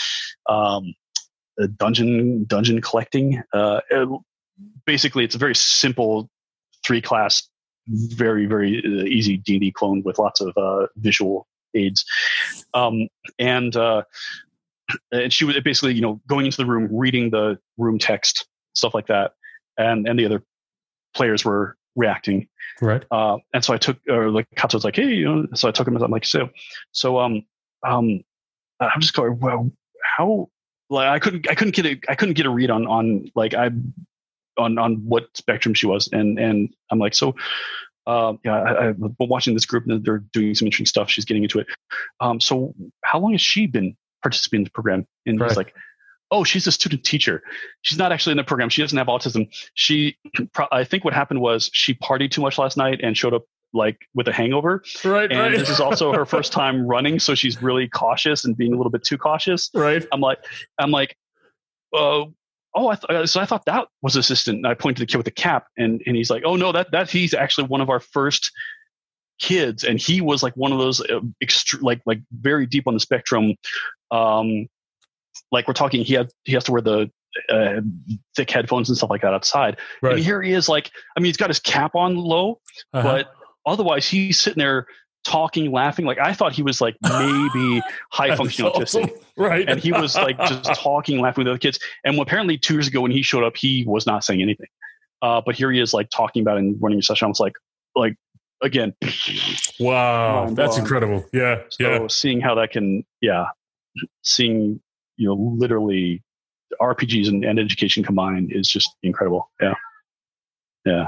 dungeon collecting. Basically, it's a very simple 3-class, very, very easy D&D clone with lots of visual aids. And she was basically, going into the room, reading the room text, stuff like that. And the other players were reacting. Right. And so I took, Katsu was like, hey, so I took him as I'm like, I'm just going, well, how, I couldn't get a read on what spectrum she was. And I'm like, so, I've been watching this group and they're doing some interesting stuff. She's getting into it. So how long has she been participating in the program? And he's like, oh, she's a student teacher. She's not actually in the program. She doesn't have autism. I think what happened was she partied too much last night and showed up like with a hangover. Right. And this is also her first time running. So she's really cautious and being a little bit too cautious. Right. I'm like, so I thought that was assistant. And I pointed to the kid with the cap and he's like, oh no, that he's actually one of our first kids. And he was like one of those like very deep on the spectrum. Like we're talking, he has to wear the thick headphones and stuff like that outside. Right. And here he is, like, I mean, he's got his cap on low, but otherwise he's sitting there talking, laughing. Like I thought he was like maybe high functioning autistic, right? And he was like just talking, laughing with other kids. And apparently 2 years ago when he showed up, he was not saying anything. But here he is, like talking about it and running a session. I was like again, wow, that's incredible. Yeah, so seeing how that can, seeing literally RPGs and education combined is just incredible. Yeah.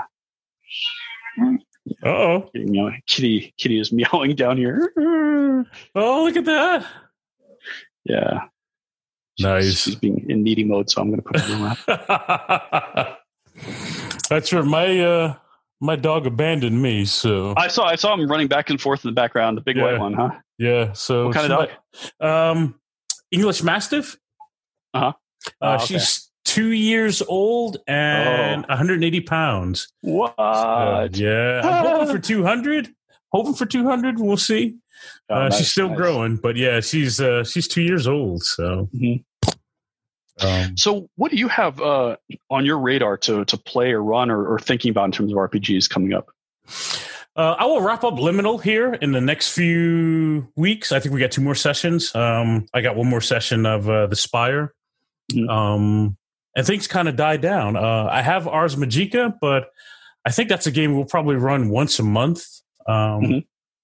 Uh-oh. Kitty is meowing down here. Oh, look at that. Yeah. Nice. She's being in needy mode, so I'm going to put her in my lap. That's where my dog abandoned me, so. I saw him running back and forth in the background, the big white one, huh? Yeah, so. What kind of dog? English Mastiff. Uh-huh. Okay. She's 2 years old and 180 pounds. What? Yeah. I'm hoping for 200. We'll see. Nice, she's still growing, but yeah, she's 2 years old. So. Mm-hmm. So what do you have on your radar to play or run or thinking about in terms of RPGs coming up? I will wrap up Liminal here in the next few weeks. I think we got 2 more sessions. I got 1 more session of The Spire. Mm-hmm. And things kind of died down. I have Ars Magica, but I think that's a game we'll probably run once a month. I'm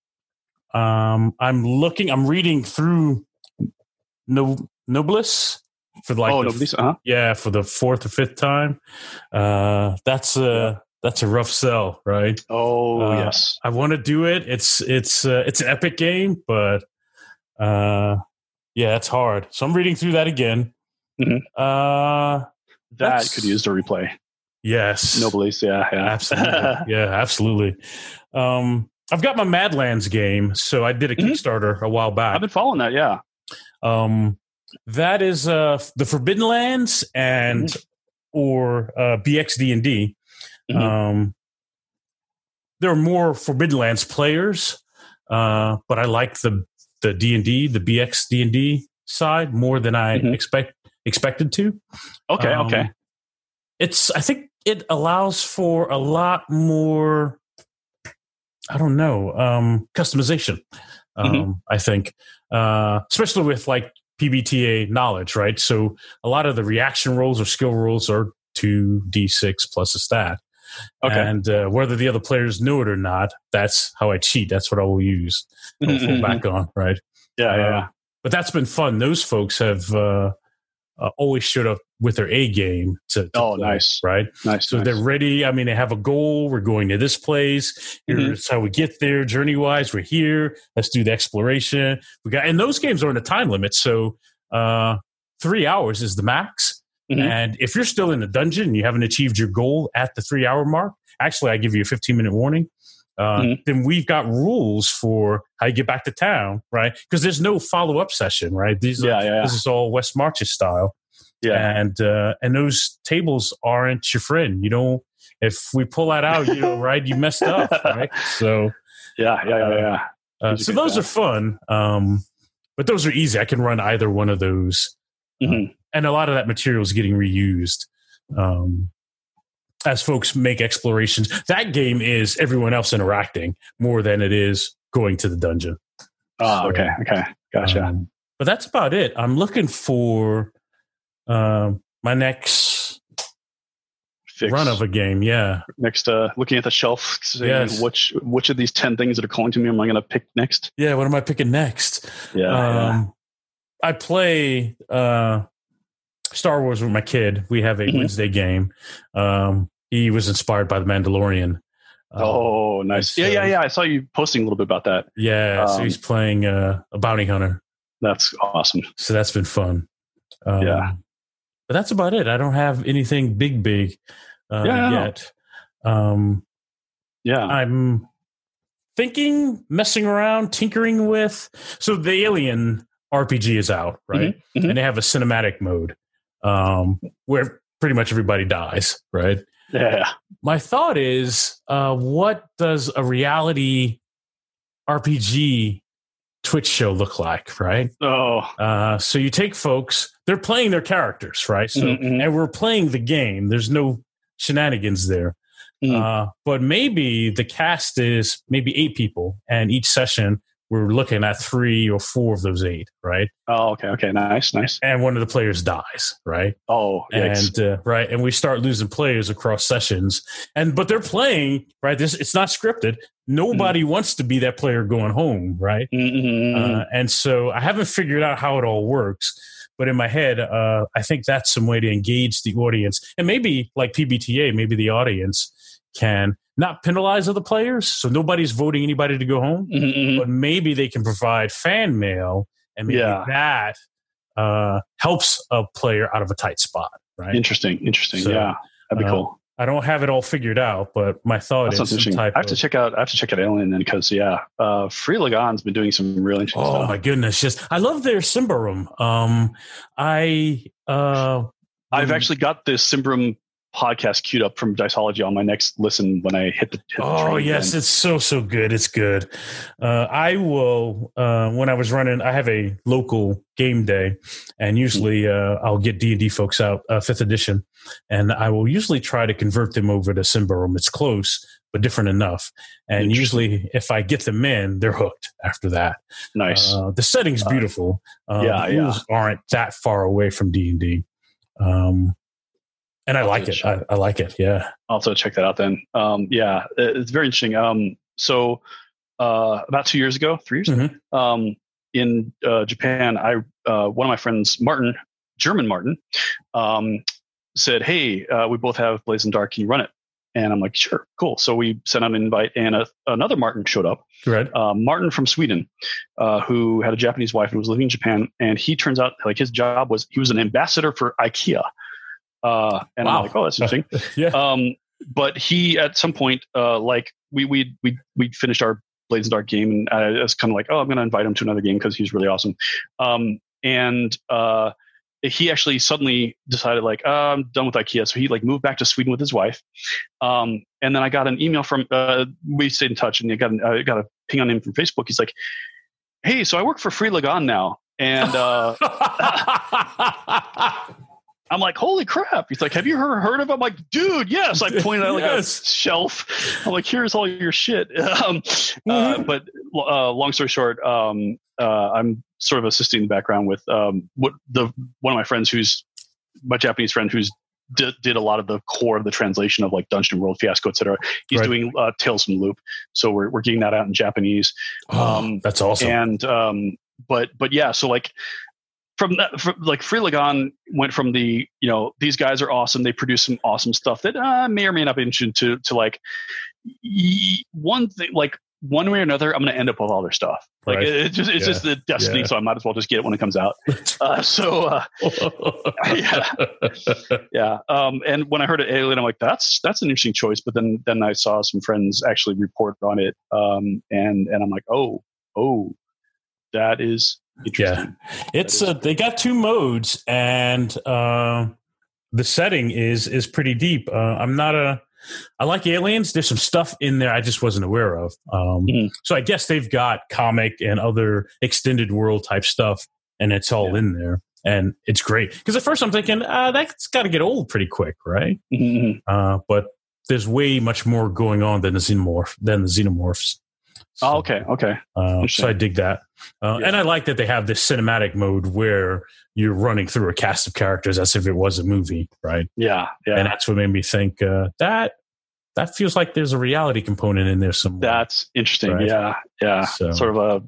reading through Nobilis for like for the 4th or 5th time. That's a rough sell, right? Oh yes, I want to do it. It's an epic game, but it's hard. So I'm reading through that again. Mm-hmm. That could use a replay. Yes, Nobilis. Yeah, absolutely. Absolutely. I've got my Madlands game, so I did a Kickstarter a while back. I've been following that. Yeah. That is the Forbidden Lands and or BXD&D. Mm-hmm. There are more Forbidden Lands players, but I like the D&D, the BX D&D side more than I expected to. Okay. I think it allows for a lot more, I don't know, customization. I think, especially with like PBTA knowledge, right? So a lot of the reaction rolls or skill rolls are 2d6 plus a stat. Okay. And whether the other players know it or not, that's how I cheat. That's what I will use. I'll fall back on, right? Yeah. But that's been fun. Those folks have always showed up with their A game to play, nice. Right? Nice. So they're ready. I mean, they have a goal. We're going to this place. Here's how we get there. Journey-wise, we're here. Let's do the exploration. And those games are in a time limit. So 3 hours is the max. And if you're still in the dungeon and you haven't achieved your goal at the 3 hour mark, actually, I give you a 15-minute warning. Then we've got rules for how you get back to town, right? Because there's no follow-up session, right? This is all West Marches style. Yeah. And those tables aren't your friend. You don't, if we pull that out, right, you messed up, right? So, so those are fun. But those are easy. I can run either one of those. And a lot of that material is getting reused as folks make explorations. That game is everyone else interacting more than it is going to the dungeon. Okay. Gotcha. But that's about it. I'm looking for my next run of a game. Yeah. Next, looking at the shelf, saying which of these 10 things that are calling to me am I going to pick next? Yeah. What am I picking next? I play Star Wars with my kid. We have a Wednesday game. He was inspired by The Mandalorian. Nice. So, yeah. I saw you posting a little bit about that. Yeah, so he's playing a bounty hunter. That's awesome. So that's been fun. but that's about it. I don't have anything big yet. I'm thinking, messing around, tinkering with. So the Alien RPG is out, right? Mm-hmm. And they have a cinematic mode where pretty much everybody dies, right? Yeah. My thought is, what does a reality RPG Twitch show look like, right? So you take folks, they're playing their characters, right? So and we're playing the game. There's no shenanigans there. But maybe the cast is maybe 8 people, and each session we're looking at 3 or 4 of those 8, right? Oh, okay, nice. And one of the players dies, right? Oh, yikes. And right, and we start losing players across sessions, but they're playing, right? It's not scripted. Nobody wants to be that player going home, right? And so I haven't figured out how it all works. But in my head, I think that's some way to engage the audience. And maybe like PBTA, maybe the audience can not penalize other players. So nobody's voting anybody to go home, but maybe they can provide fan mail, and maybe that helps a player out of a tight spot. Right. Interesting. So, yeah. That'd be cool. I don't have it all figured out, but my thought is some type I have to check out Alien then, because Free Lagan's been doing some really interesting stuff. Oh my goodness! I love their Symbaroum. I've actually got the Symbaroum podcast queued up from Diceology on my next listen when I hit the train yes, again. it's so good. It's good. I will when I was running, I have a local game day, and usually I'll get D&D folks out 5th edition, and I will usually try to convert them over to Symbaroum. It's close but different enough, and usually if I get them in, they're hooked after that. Nice. The setting's beautiful. The rules aren't that far away from D&D. And I like it. I like it. Yeah. I'll also check that out then. It's very interesting. So about 3 years ago, in Japan, one of my friends, Martin, German Martin, said, "Hey, we both have Blazing Dark. Can you run it?" And I'm like, "Sure, cool." So we sent out an invite, and another Martin showed up. Right. Martin from Sweden, who had a Japanese wife and was living in Japan. And he turns out like his job was he was an ambassador for IKEA. And I'm like, oh, that's interesting. But he, at some point, like we finished our Blades Dark game, and I was kind of like, oh, I'm going to invite him to another game because he's really awesome. And he actually suddenly decided like, I'm done with IKEA. So he like moved back to Sweden with his wife. And then I got an email from, we stayed in touch, and I got a ping on him from Facebook. He's like, "Hey, so I work for Free Lagan now." And, I'm like, holy crap. He's like, "Have you heard of him?" I'm like, "Dude, yes." I pointed out like a shelf. I'm like, "Here's all your shit." But long story short, I'm sort of assisting in the background with one of my friends who's my Japanese friend who's did a lot of the core of the translation of like Dungeon World, Fiasco, etc. He's doing Tales from the Loop. So we're getting that out in Japanese. That's awesome. And but yeah, so like from Free Lagan went from the, these guys are awesome. They produce some awesome stuff that may or may not be interesting to like one thing, like one way or another, I'm going to end up with all their stuff. Like it's just the destiny. Yeah. So I might as well just get it when it comes out. And when I heard it Alien, I'm like, that's an interesting choice. But then I saw some friends actually report on it. And I'm like, oh, that is interesting. Yeah. It's they got 2 modes, and the setting is pretty deep. I like Aliens. There's some stuff in there I just wasn't aware of. So I guess they've got comic and other extended world type stuff, and it's all in there, and it's great. Because at first I'm thinking that's got to get old pretty quick, right? But there's way much more going on than the Xenomorphs. So, okay. So I dig that. And I like that they have this cinematic mode where you're running through a cast of characters as if it was a movie, right? Yeah. And that's what made me think that feels like there's a reality component in there somewhere. That's interesting. Right? Yeah. So, sort of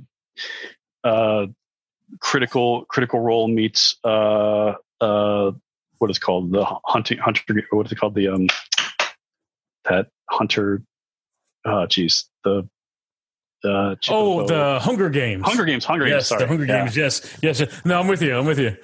a critical role meets what is called the hunter. What is it called? The that hunter. The the Hunger Games. Hunger Games. Sorry, the Hunger Games. Yes. No, I'm with you.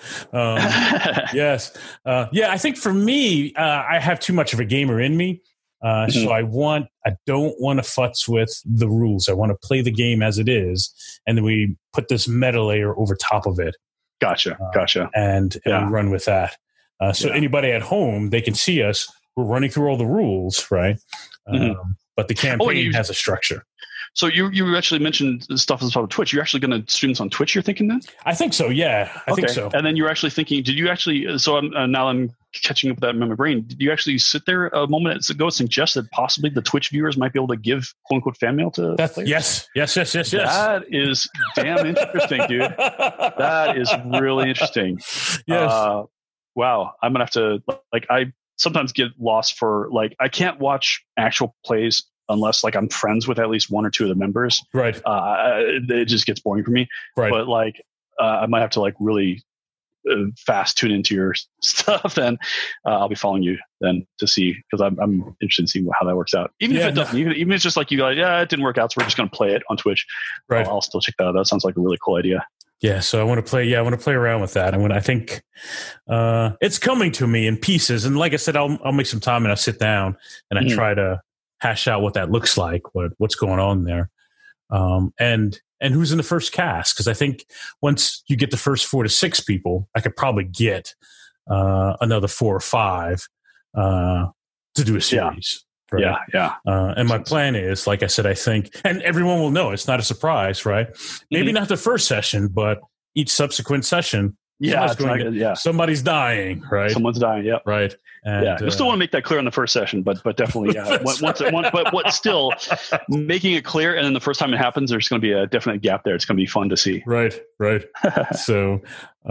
Yes. I think for me, I have too much of a gamer in me. So I don't want to futz with the rules. I want to play the game as it is, and then we put this meta layer over top of it. Gotcha. And we run with that. So anybody at home, they can see us. We're running through all the rules, right? But the campaign has a structure. So you actually mentioned stuff on Twitch. You're actually going to stream this on Twitch, you're thinking then? I think so, yeah. I think so. And then you're actually thinking, did you actually, so now I'm catching up with that in my brain, did you actually sit there a moment ago and suggest that possibly the Twitch viewers might be able to give quote-unquote fan mail to players? Yes. That is damn interesting, dude. That is really interesting. Yes. Wow. I'm going to have to, I sometimes get lost for, I can't watch actual plays unless I'm friends with at least one or two of the members. Right. It just gets boring for me. Right. But I might have to really fast tune into your stuff. Then I'll be following you then to see, because I'm interested in seeing how that works out. Even if it doesn't, even if it's just you it didn't work out, so we're just going to play it on Twitch. Right. I'll still check that out. That sounds like a really cool idea. Yeah, so I want to play around with that. I think it's coming to me in pieces. And like I said, I'll make some time and I'll sit down and I try to hash out what that looks like, what's going on there, and who's in the first cast. Because I think once you get the first 4 to 6 people, I could probably get another 4 or 5 to do a series. Right? Yeah. And my plan is, like I said, I think, and everyone will know, it's not a surprise, right? Maybe not the first session, but each subsequent session. Somebody's dying, right? Someone's dying, yeah. Right. And, you still want to make that clear in the first session, but definitely, but still making it clear. And then the first time it happens, there's going to be a definite gap there. It's going to be fun to see. Right. So,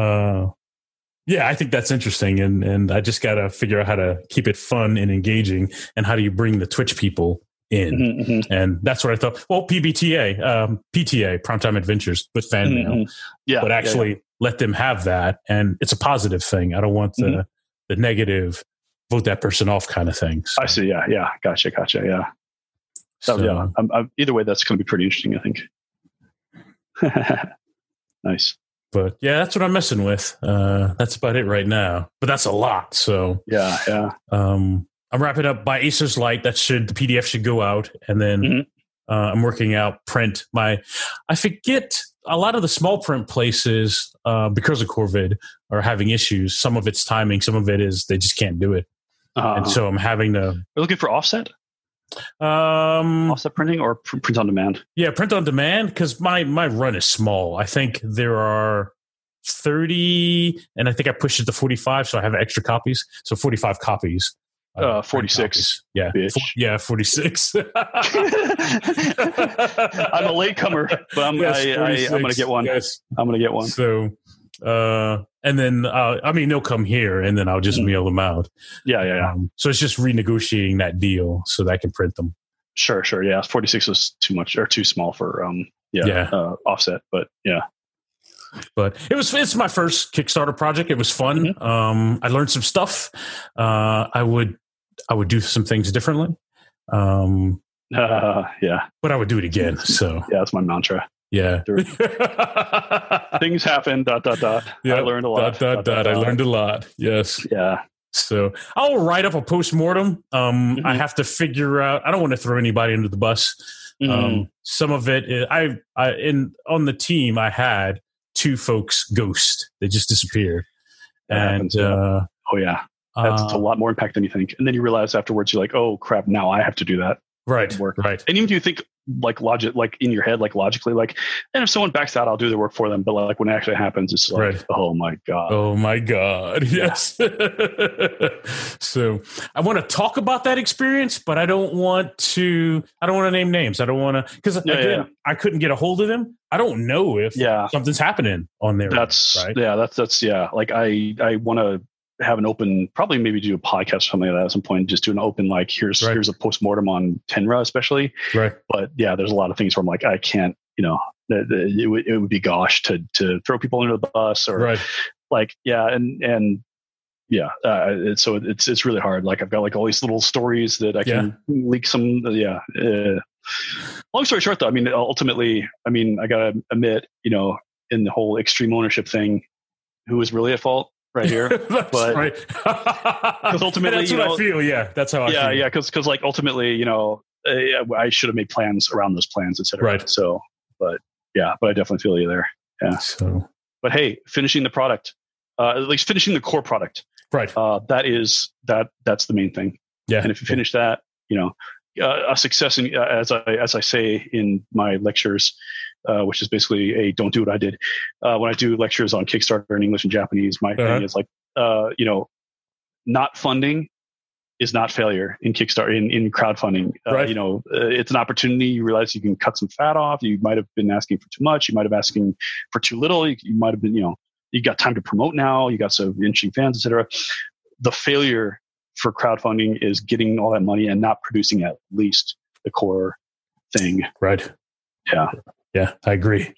I think that's interesting. And I just got to figure out how to keep it fun and engaging, and how do you bring the Twitch people in. And that's what I thought. Well, PTA, Primetime Adventures with fan mail. But actually let them have that. And it's a positive thing. I don't want the negative, vote that person off kind of thing. So. I see. Yeah. Gotcha. Yeah. So, either way, that's going to be pretty interesting, I think. Nice. But that's what I'm messing with. That's about it right now. But that's a lot. So yeah. I'm wrapping up by Acer's Light. The PDF should go out, and then I'm working out print. I forget, a lot of the small print places, because of COVID, are having issues. Some of it's timing, some of it is they just can't do it, and so I'm having to. We're looking for offset. Offset printing or print on demand? Yeah, print on demand, because my run is small. I think there are 30, and I think I pushed it to 45, so I have extra copies. So 45 copies. 46. Yeah. Bitch. 46. I'm a latecomer, but I'm going to get one. Yes. I'm going to get one. So, and then, they'll come here and then I'll just mail them out. Yeah. So it's just renegotiating that deal so that I can print them. Sure. Yeah. 46 was too much or too small for, offset, but yeah. But it's my first Kickstarter project. It was fun. I learned some stuff. I would do some things differently. But I would do it again. So that's my mantra. Yeah. Things happen. ... Yep. I learned a lot. ... I learned a lot. Yes. Yeah. So I'll write up a postmortem. I have to figure out. I don't want to throw anybody under the bus. Some of it, on the team, I had 2 folks ghost. They just disappeared. And that's a lot more impact than you think. And then you realize afterwards, you're like, oh crap, now I have to do that. Right. Work. Right. And even do you think in your head, logically, and if someone backs out, I'll do the work for them. But when it actually happens, it's oh my God. Yes. So I want to talk about that experience, but I don't want to name names. I don't want to, because I couldn't get a hold of them. I don't know if something's happening on there. That's right. I want to have an open, probably maybe do a podcast or something like that at some point, just do an open, here's a postmortem on Tenra especially. Right. But there's a lot of things where I'm like, I can't, it would be gosh to throw people under the bus or so it's really hard. I've got all these little stories that I can leak some, long story short, though, I mean, ultimately, I mean, I got to admit, you know, in the whole extreme ownership thing, who was really at fault right here? That's but right. Because ultimately, that's what I feel. Yeah, that's how I feel. Yeah, because like ultimately, you know, I should have made plans around those plans, etc. Right. So, but I definitely feel you there. Yeah. So, but hey, finishing the product, at least finishing the core product, right. That's the main thing. Yeah. And if you finish that, you know, a success in, as I say in my lectures, which is basically a don't do what I did. When I do lectures on Kickstarter in English and Japanese, my thing is like, you know, not funding is not failure in Kickstarter, in crowdfunding. Right. You know, it's an opportunity. You realize you can cut some fat off. You might have been asking for too much. You might have asking for too little. You might have been, you know, you got time to promote now. You got some interesting fans, etc. The failure for crowdfunding is getting all that money and not producing at least the core thing. Right. Yeah. Yeah, I agree.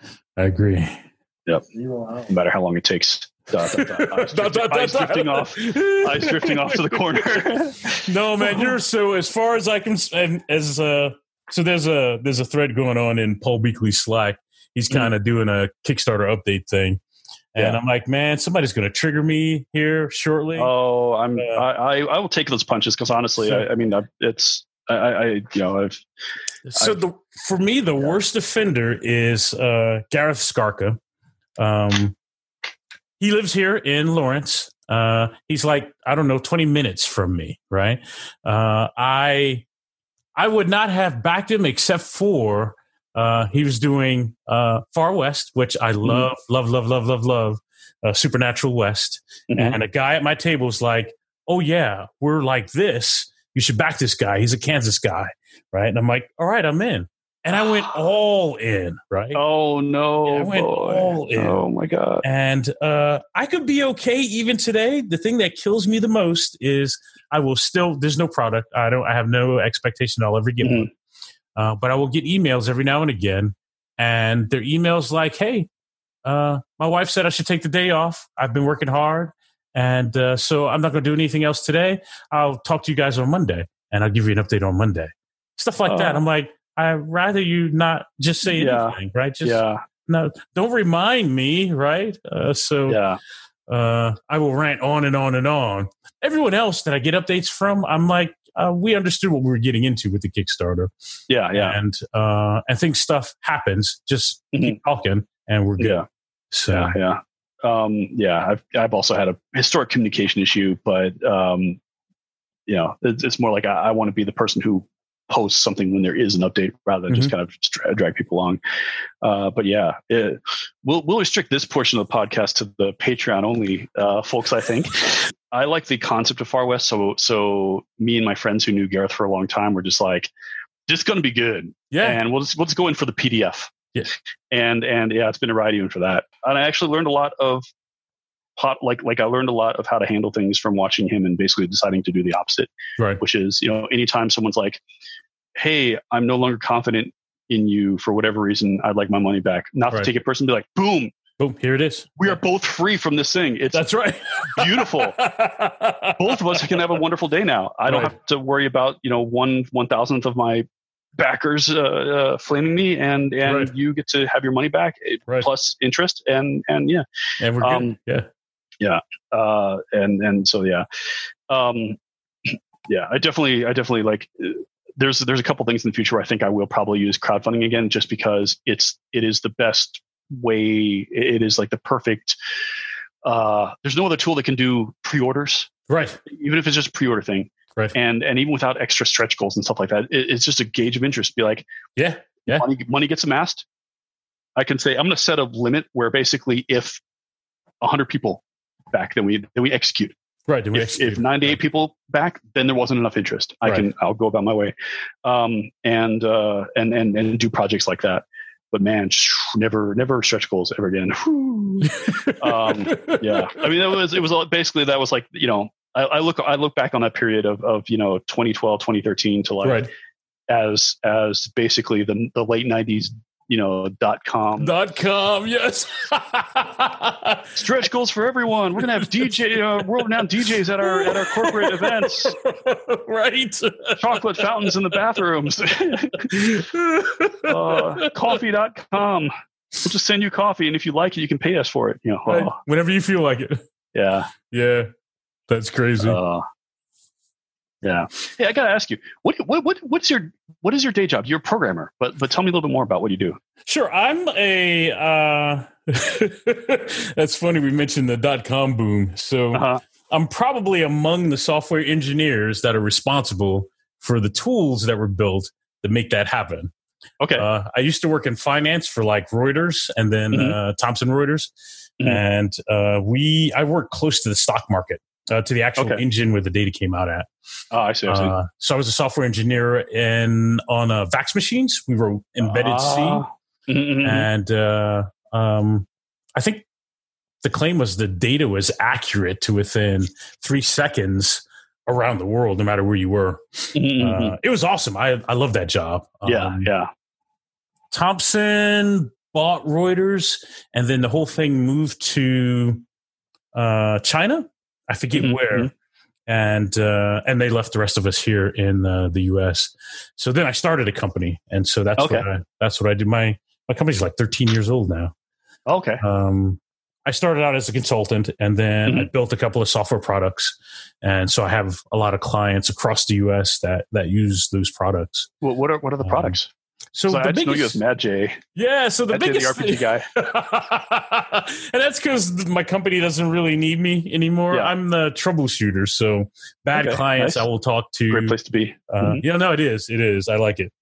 Yep. No matter how long it takes. Eyes drifting off to the corner. No, man, you're so, as far as I can, so there's a thread going on in Paul Beakley's Slack. He's kind of doing a Kickstarter update thing. And I'm like, man, somebody's going to trigger me here shortly. Oh, I will take those punches because honestly, I mean, for me, the worst offender is Gareth Skarka. He lives here in Lawrence. He's like, I don't know, 20 minutes from me, right? I would not have backed him except for he was doing Far West, which I love, Supernatural West. Mm-hmm. And a guy at my table was like, oh, yeah, we're like this. You should back this guy. He's a Kansas guy, right? And I'm like, all right, I'm in. And I went all in, right? Oh, no. I went all in. Oh, my God. And I could be okay even today. The thing that kills me the most is I will still, there's no product. I have no expectation I'll ever get one. But I will get emails every now and again. And they're emails like, hey, my wife said I should take the day off. I've been working hard. And so I'm not going to do anything else today. I'll talk to you guys on Monday. And I'll give you an update on Monday. Stuff like that. I'm like, I'd rather you not just say anything, right? No, don't remind me, right? I will rant on and on and on. Everyone else that I get updates from, I'm like, we understood what we were getting into with the Kickstarter. Yeah. And I think stuff happens. Just keep talking, and we're good. Yeah. So I've also had a historic communication issue, but you know, it's more like I want to be the person who post something when there is an update rather than just kind of drag people along. But yeah, we'll restrict this portion of the podcast to the Patreon only folks, I think. I like the concept of Far West. So me and my friends who knew Gareth for a long time were just like, this is going to be good. Yeah. And we'll just go in for the PDF. Yeah. And yeah, it's been a ride even for that. And I actually learned a lot of I learned a lot of how to handle things from watching him and basically deciding to do the opposite, right? Which is, you know, anytime someone's like, hey, I'm no longer confident in you for whatever reason, I'd like my money back. Not to take it personally, be like, boom, here it is. We are both free from this thing. That's right. Beautiful. Both of us can have a wonderful day now. I don't have to worry about, you know, 1/1000th of my backers flaming me, and you get to have your money back plus interest, and yeah, and we're good. And so I definitely like. There's a couple things in the future where I think I will probably use crowdfunding again, just because it is the best way. It is like the perfect. There's no other tool that can do pre-orders, right? Even if it's just a pre-order thing. Right. And even without extra stretch goals and stuff like that, it's just a gauge of interest. Be like, money gets amassed. I can say I'm going to set a limit where basically if 100 people back, then we execute. Right. If 98 people back, then there wasn't enough interest. I'll go about my way, and do projects like that. But man, never stretch goals ever again. Yeah. I mean, it was basically that was like, you know. I look back on that period of you know 2012, 2013 to like as basically the late 90s .com. .com, yes. Stretch goals for everyone. We're gonna have world-renowned DJs at our corporate events. Right. Chocolate fountains in the bathrooms. Coffee.com. We'll just send you coffee, and if you like it, you can pay us for it. Right. Whenever you feel like it. Yeah. That's crazy. Yeah. Hey, I gotta ask you, what is your day job? You're a programmer, but tell me a little bit more about what you do. Sure, I'm a. That's funny. We mentioned the .com boom, so I'm probably among the software engineers that are responsible for the tools that were built to make that happen. Okay. I used to work in finance for like Reuters and then Thomson Reuters, and I worked close to the stock market. To the actual engine where the data came out at. Oh, I see. So I was a software engineer on VAX machines. We wrote embedded C. And I think the claim was the data was accurate to within 3 seconds around the world, no matter where you were. It was awesome. I love that job. Yeah. Thomson bought Reuters, and then the whole thing moved to China. I forget where, and they left the rest of us here in the U.S. So then I started a company, and so that's what I do. My company's like 13 years old now. Okay. I started out as a consultant, and then I built a couple of software products, and so I have a lot of clients across the U.S. that use those products. Well, what are the products? So I just know you as Mad J. Yeah, so the biggest the RPG guy, and that's because my company doesn't really need me anymore. Yeah. I'm the troubleshooter, so bad clients I will talk to. Great place to be. No, it is. It is. I like it.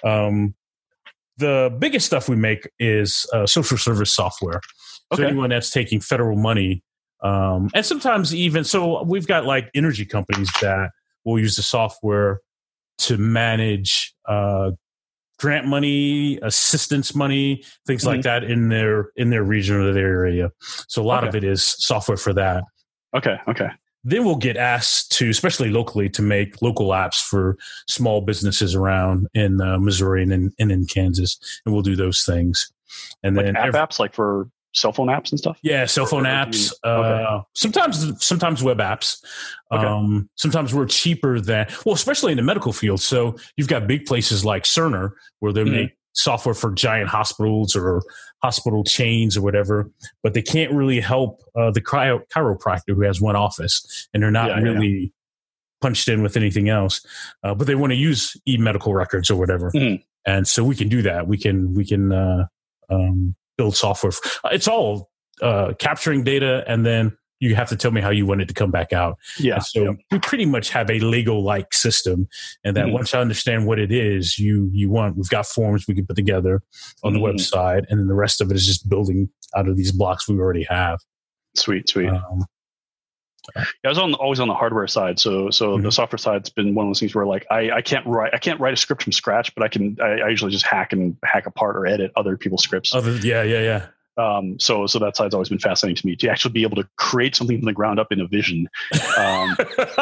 The biggest stuff we make is social service software. So anyone that's taking federal money, and sometimes even so, we've got like energy companies that will use the software to manage grant money, assistance money, things like that in their region or their area. So a lot of it is software for that. Okay. Then we'll get asked to, especially locally, to make local apps for small businesses around in Missouri and in Kansas, and we'll do those things. And like then apps, like for cell phone apps and stuff. Yeah, cell phone apps. Sometimes web apps. Sometimes we're cheaper than, especially in the medical field. So you've got big places like Cerner where they make software for giant hospitals or hospital chains or whatever, but they can't really help the chiropractor who has one office, and they're not really punched in with anything else. But they want to use e-medical records or whatever, and so we can do that. We can build software. It's all capturing data, and then you have to tell me how you want it to come back out. Yeah. So we pretty much have a Lego-like system, and that once I understand what it is you want, we've got forms we can put together on the website, and then the rest of it is just building out of these blocks we already have. Sweet. I was always on the hardware side, so the software side's been one of those things where like I can't write a script from scratch, but I usually just hack apart or edit other people's scripts. So that side's always been fascinating to me, to actually be able to create something from the ground up in a vision. I'm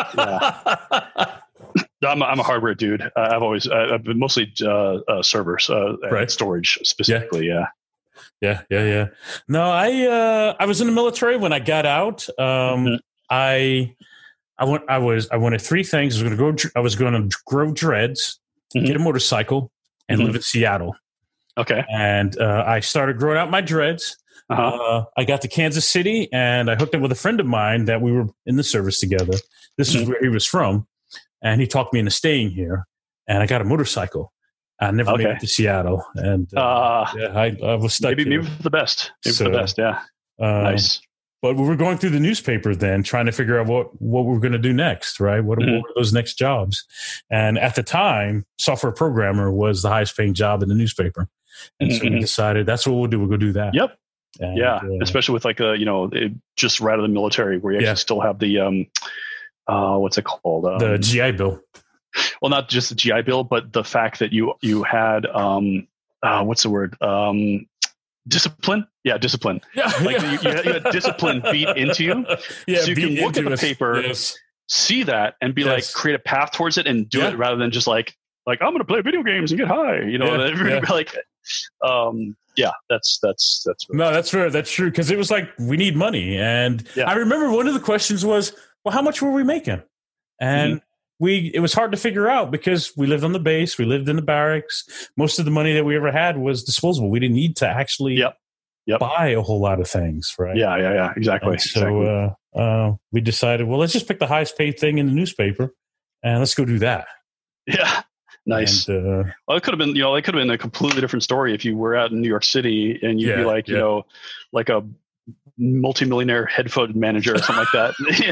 a hardware dude. I've been mostly servers, storage specifically. Yeah. No, I was in the military when I got out. I wanted three things. I was going to grow dreads, get a motorcycle, and live in Seattle. Okay. And I started growing out my dreads. I got to Kansas City, and I hooked up with a friend of mine that we were in the service together. This is where he was from, and he talked me into staying here. And I got a motorcycle. I never made it to Seattle, and I was stuck. Maybe for the best. Yeah. Nice. But we were going through the newspaper then, trying to figure out what we're going to do next, right? What were those next jobs? And at the time, software programmer was the highest paying job in the newspaper. And so we decided that's what we'll do. We'll go do that. Yep. And, especially with like just right out of the military, where you actually still have the what's it called? The GI Bill. Well, not just the GI Bill, but the fact that you had what's the word? Discipline? Yeah, discipline. Yeah, like you had discipline beat into you. Yeah, so you can look at the paper, see that, and be like, create a path towards it and do it, rather than just like I'm going to play video games and get high. Like Yeah, that's no, that's fair. That's true. Because it was like, we need money. And I remember one of the questions was, well, how much were we making? And it was hard to figure out because we lived on the base. We lived in the barracks. Most of the money that we ever had was disposable. We didn't need to actually buy a whole lot of things, right? Yeah, exactly. And so we decided, well, let's just pick the highest paid thing in the newspaper and let's go do that. Yeah. Nice. And, well, it could have been, it could have been a completely different story if you were out in New York City and you'd be like, like a multimillionaire headphone manager or something like that.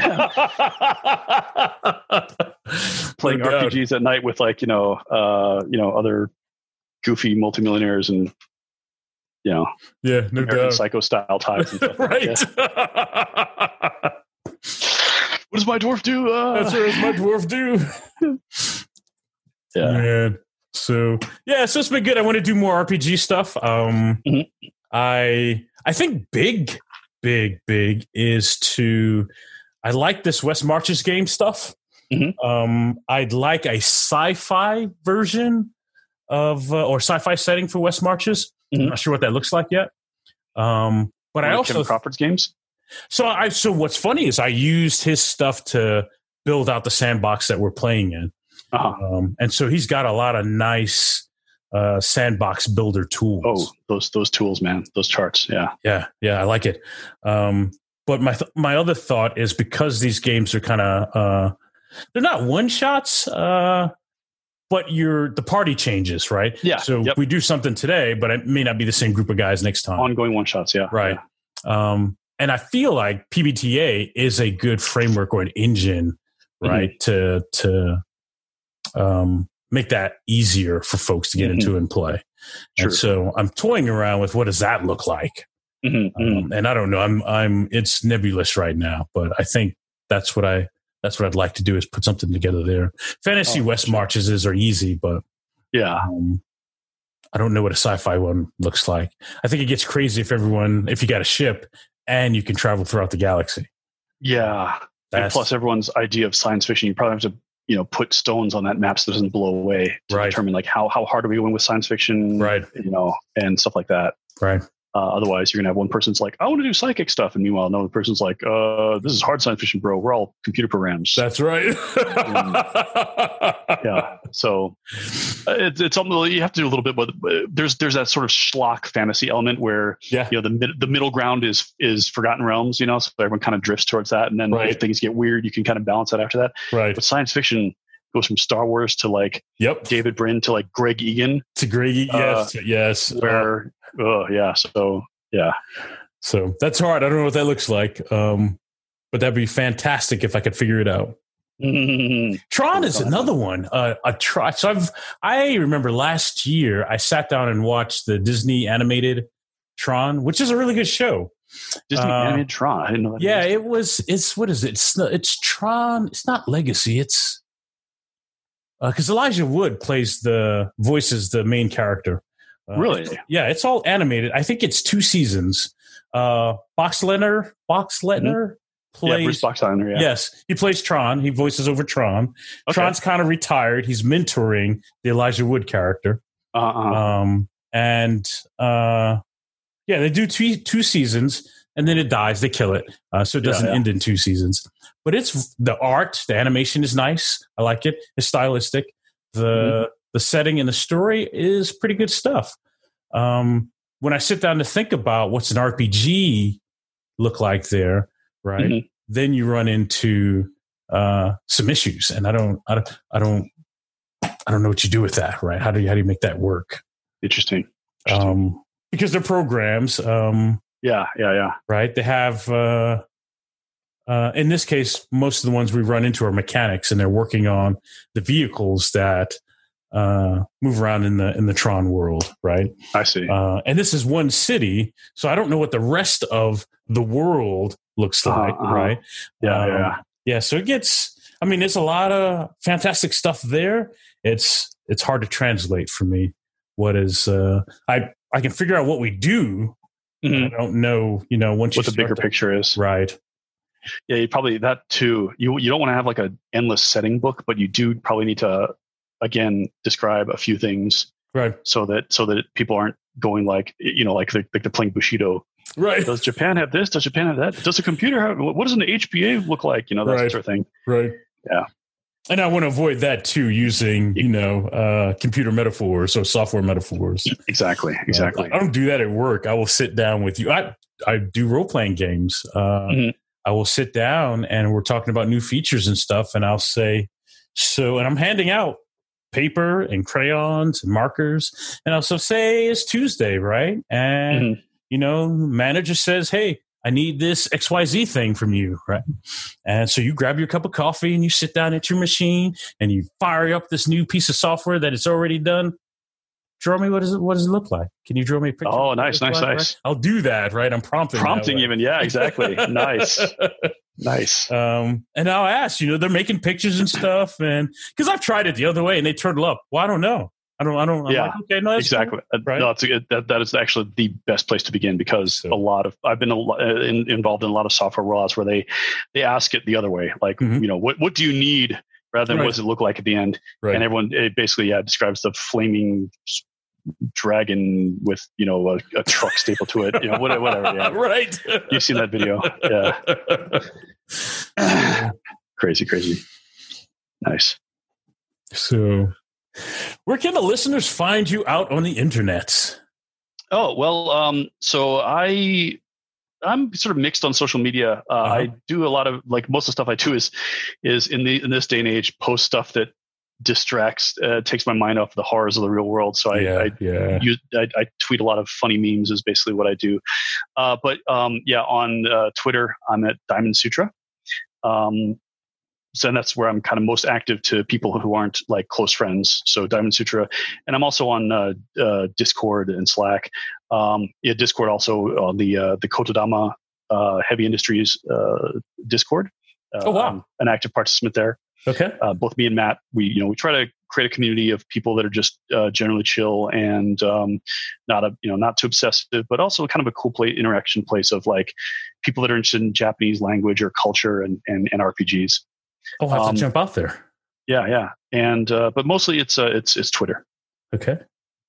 Playing RPGs at night with like, other goofy multimillionaires and, no American Psycho style types. And stuff right. What does my dwarf do? That's what does my dwarf do? Yeah. Man. So it's been good. I want to do more RPG stuff. I think big is I like this West Marches game stuff. I'd like a sci-fi version of or sci-fi setting for West Marches. I'm not sure what that looks like yet. But I also Kevin Crawford's games. So what's funny is I used his stuff to build out the sandbox that we're playing in. And so he's got a lot of nice sandbox builder tools. Oh, those tools, man, those charts. Yeah, I like it. But my other thought is because these games are kind of they're not one shots, but the party changes, right? Yeah. So we do something today, but it may not be the same group of guys next time. Ongoing one shots, yeah. Right. Yeah. And I feel like PBTA is a good framework or an engine, right, to make that easier for folks to get into and play. True. And so I'm toying around with what does that look like? And I don't know. It's nebulous right now, but I think that's what I'd like to do is put something together there. Fantasy West Marches are easy, but I don't know what a sci-fi one looks like. I think it gets crazy if you got a ship and you can travel throughout the galaxy. Yeah. And plus everyone's idea of science fiction, you probably have to put stones on that map so it doesn't blow away to determine like how hard are we going with science fiction, right? And stuff like that, right? Otherwise, you're gonna have one person's like, I want to do psychic stuff, and meanwhile, another person's like, this is hard science fiction, bro. We're all computer programs. That's right. Yeah. So it's something that you have to do a little bit, but there's that sort of schlock fantasy element where the middle ground is Forgotten Realms, so everyone kind of drifts towards that, and then if things get weird, you can kind of balance that after that. Right. But science fiction goes from Star Wars to like David Brin to like Greg Egan to Greg Egan. Yes. Where So that's hard. I don't know what that looks like. But that'd be fantastic if I could figure it out. Tron is another one. So I remember last year I sat down and watched the Disney animated Tron, which is a really good show. Disney animated Tron. I didn't know that. Yeah, it's what is it? It's Tron. It's not Legacy. It's because Elijah Wood voices the main character. Really? Yeah, it's all animated. I think it's 2 seasons. Boxleitner plays Bruce Boxleitner. Yeah. Yes, he plays Tron. He voices over Tron. Okay. Tron's kind of retired. He's mentoring the Elijah Wood character. They do 2 seasons and then it dies. They kill it, so it doesn't end in 2 seasons. But it's the art, the animation is nice. I like it. It's stylistic. The setting and the story is pretty good stuff. When I sit down to think about what's an RPG look like there, right? Then you run into some issues, and I don't know what you do with that, right? How do you make that work? Interesting. Because they're programs. Right. They have. In this case, most of the ones we run into are mechanics, and they're working on the vehicles that move around in the Tron world, right? I see. And this is one city, so I don't know what the rest of the world looks like, right? Yeah. So it gets. I mean, there's a lot of fantastic stuff there. It's hard to translate for me. What is? I can figure out what we do. I don't know. Once what the bigger picture is, right? Yeah, you probably that too. You don't want to have like an endless setting book, but you do probably need to again describe a few things, right? So that people aren't going like they're playing Bushido. Right. Does Japan have this? Does Japan have that? Does a computer have? What does an HBA look like? That sort of thing. Right. Yeah. And I want to avoid that too, using computer metaphors or software metaphors. Exactly. I don't do that at work. I will sit down with you. I do role playing games. I will sit down and we're talking about new features and stuff, and I'll say, and I'm handing out paper and crayons and markers, and I'll say it's Tuesday, right? And manager says, hey, I need this XYZ thing from you, right? And so you grab your cup of coffee and you sit down at your machine and you fire up this new piece of software that it's already done. Draw me what does it look like? Can you draw me a picture? Oh, nice. Right? I'll do that, right? I'm prompting even. Yeah, exactly. Nice. And I'll ask, they're making pictures and stuff, and because I've tried it the other way and they turtle up. Well, I don't know. I don't. Yeah, like, okay, no, exactly. Cool. Right? No, that is actually the best place to begin, because I've been involved in a lot of software rollouts where they ask it the other way, like what do you need rather than what does it look like at the end, and everyone basically describes the flaming dragon with a truck stapled to it, whatever. Yeah. Right. You've seen that video, yeah. Crazy. Nice. So. Where can the listeners find you out on the internet? Oh, well, so I'm sort of mixed on social media. I do a lot of, like, most of the stuff I do is in this day and age, post stuff that distracts, takes my mind off the horrors of the real world. So I tweet a lot of funny memes is basically what I do. But on Twitter, I'm at Diamond Sutra. So that's where I'm kind of most active to people who aren't like close friends. So Diamond Sutra, and I'm also on Discord and Slack. Discord also on the Kotodama Heavy Industries Discord. Oh wow! An active participant there. Okay. Both me and Matt, we try to create a community of people that are just generally chill and not too obsessive, but also kind of a cool interaction place of like people that are interested in Japanese language or culture and RPGs. I'll have to jump out there. Yeah, and but mostly it's Twitter. Okay.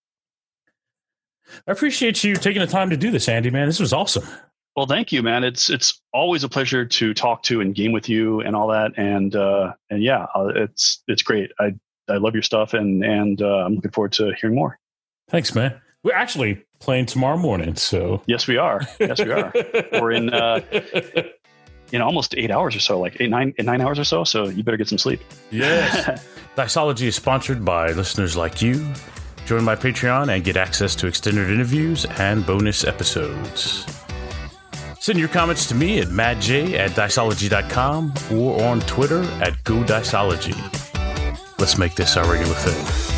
I appreciate you taking the time to do this, Andy. Man, this was awesome. Well, thank you, man. It's always a pleasure to talk to and game with you and all that. And yeah, it's great. I love your stuff, and I'm looking forward to hearing more. Thanks, man. We're actually playing tomorrow morning, so yes, we are. We're in almost 8 hours or so, like 9 hours or so. So you better get some sleep. Yes. Diceology is sponsored by listeners like you. Join my Patreon and get access to extended interviews and bonus episodes. Send your comments to me at madj@diceology.com or on Twitter @GoDiceology. Let's make this our regular thing.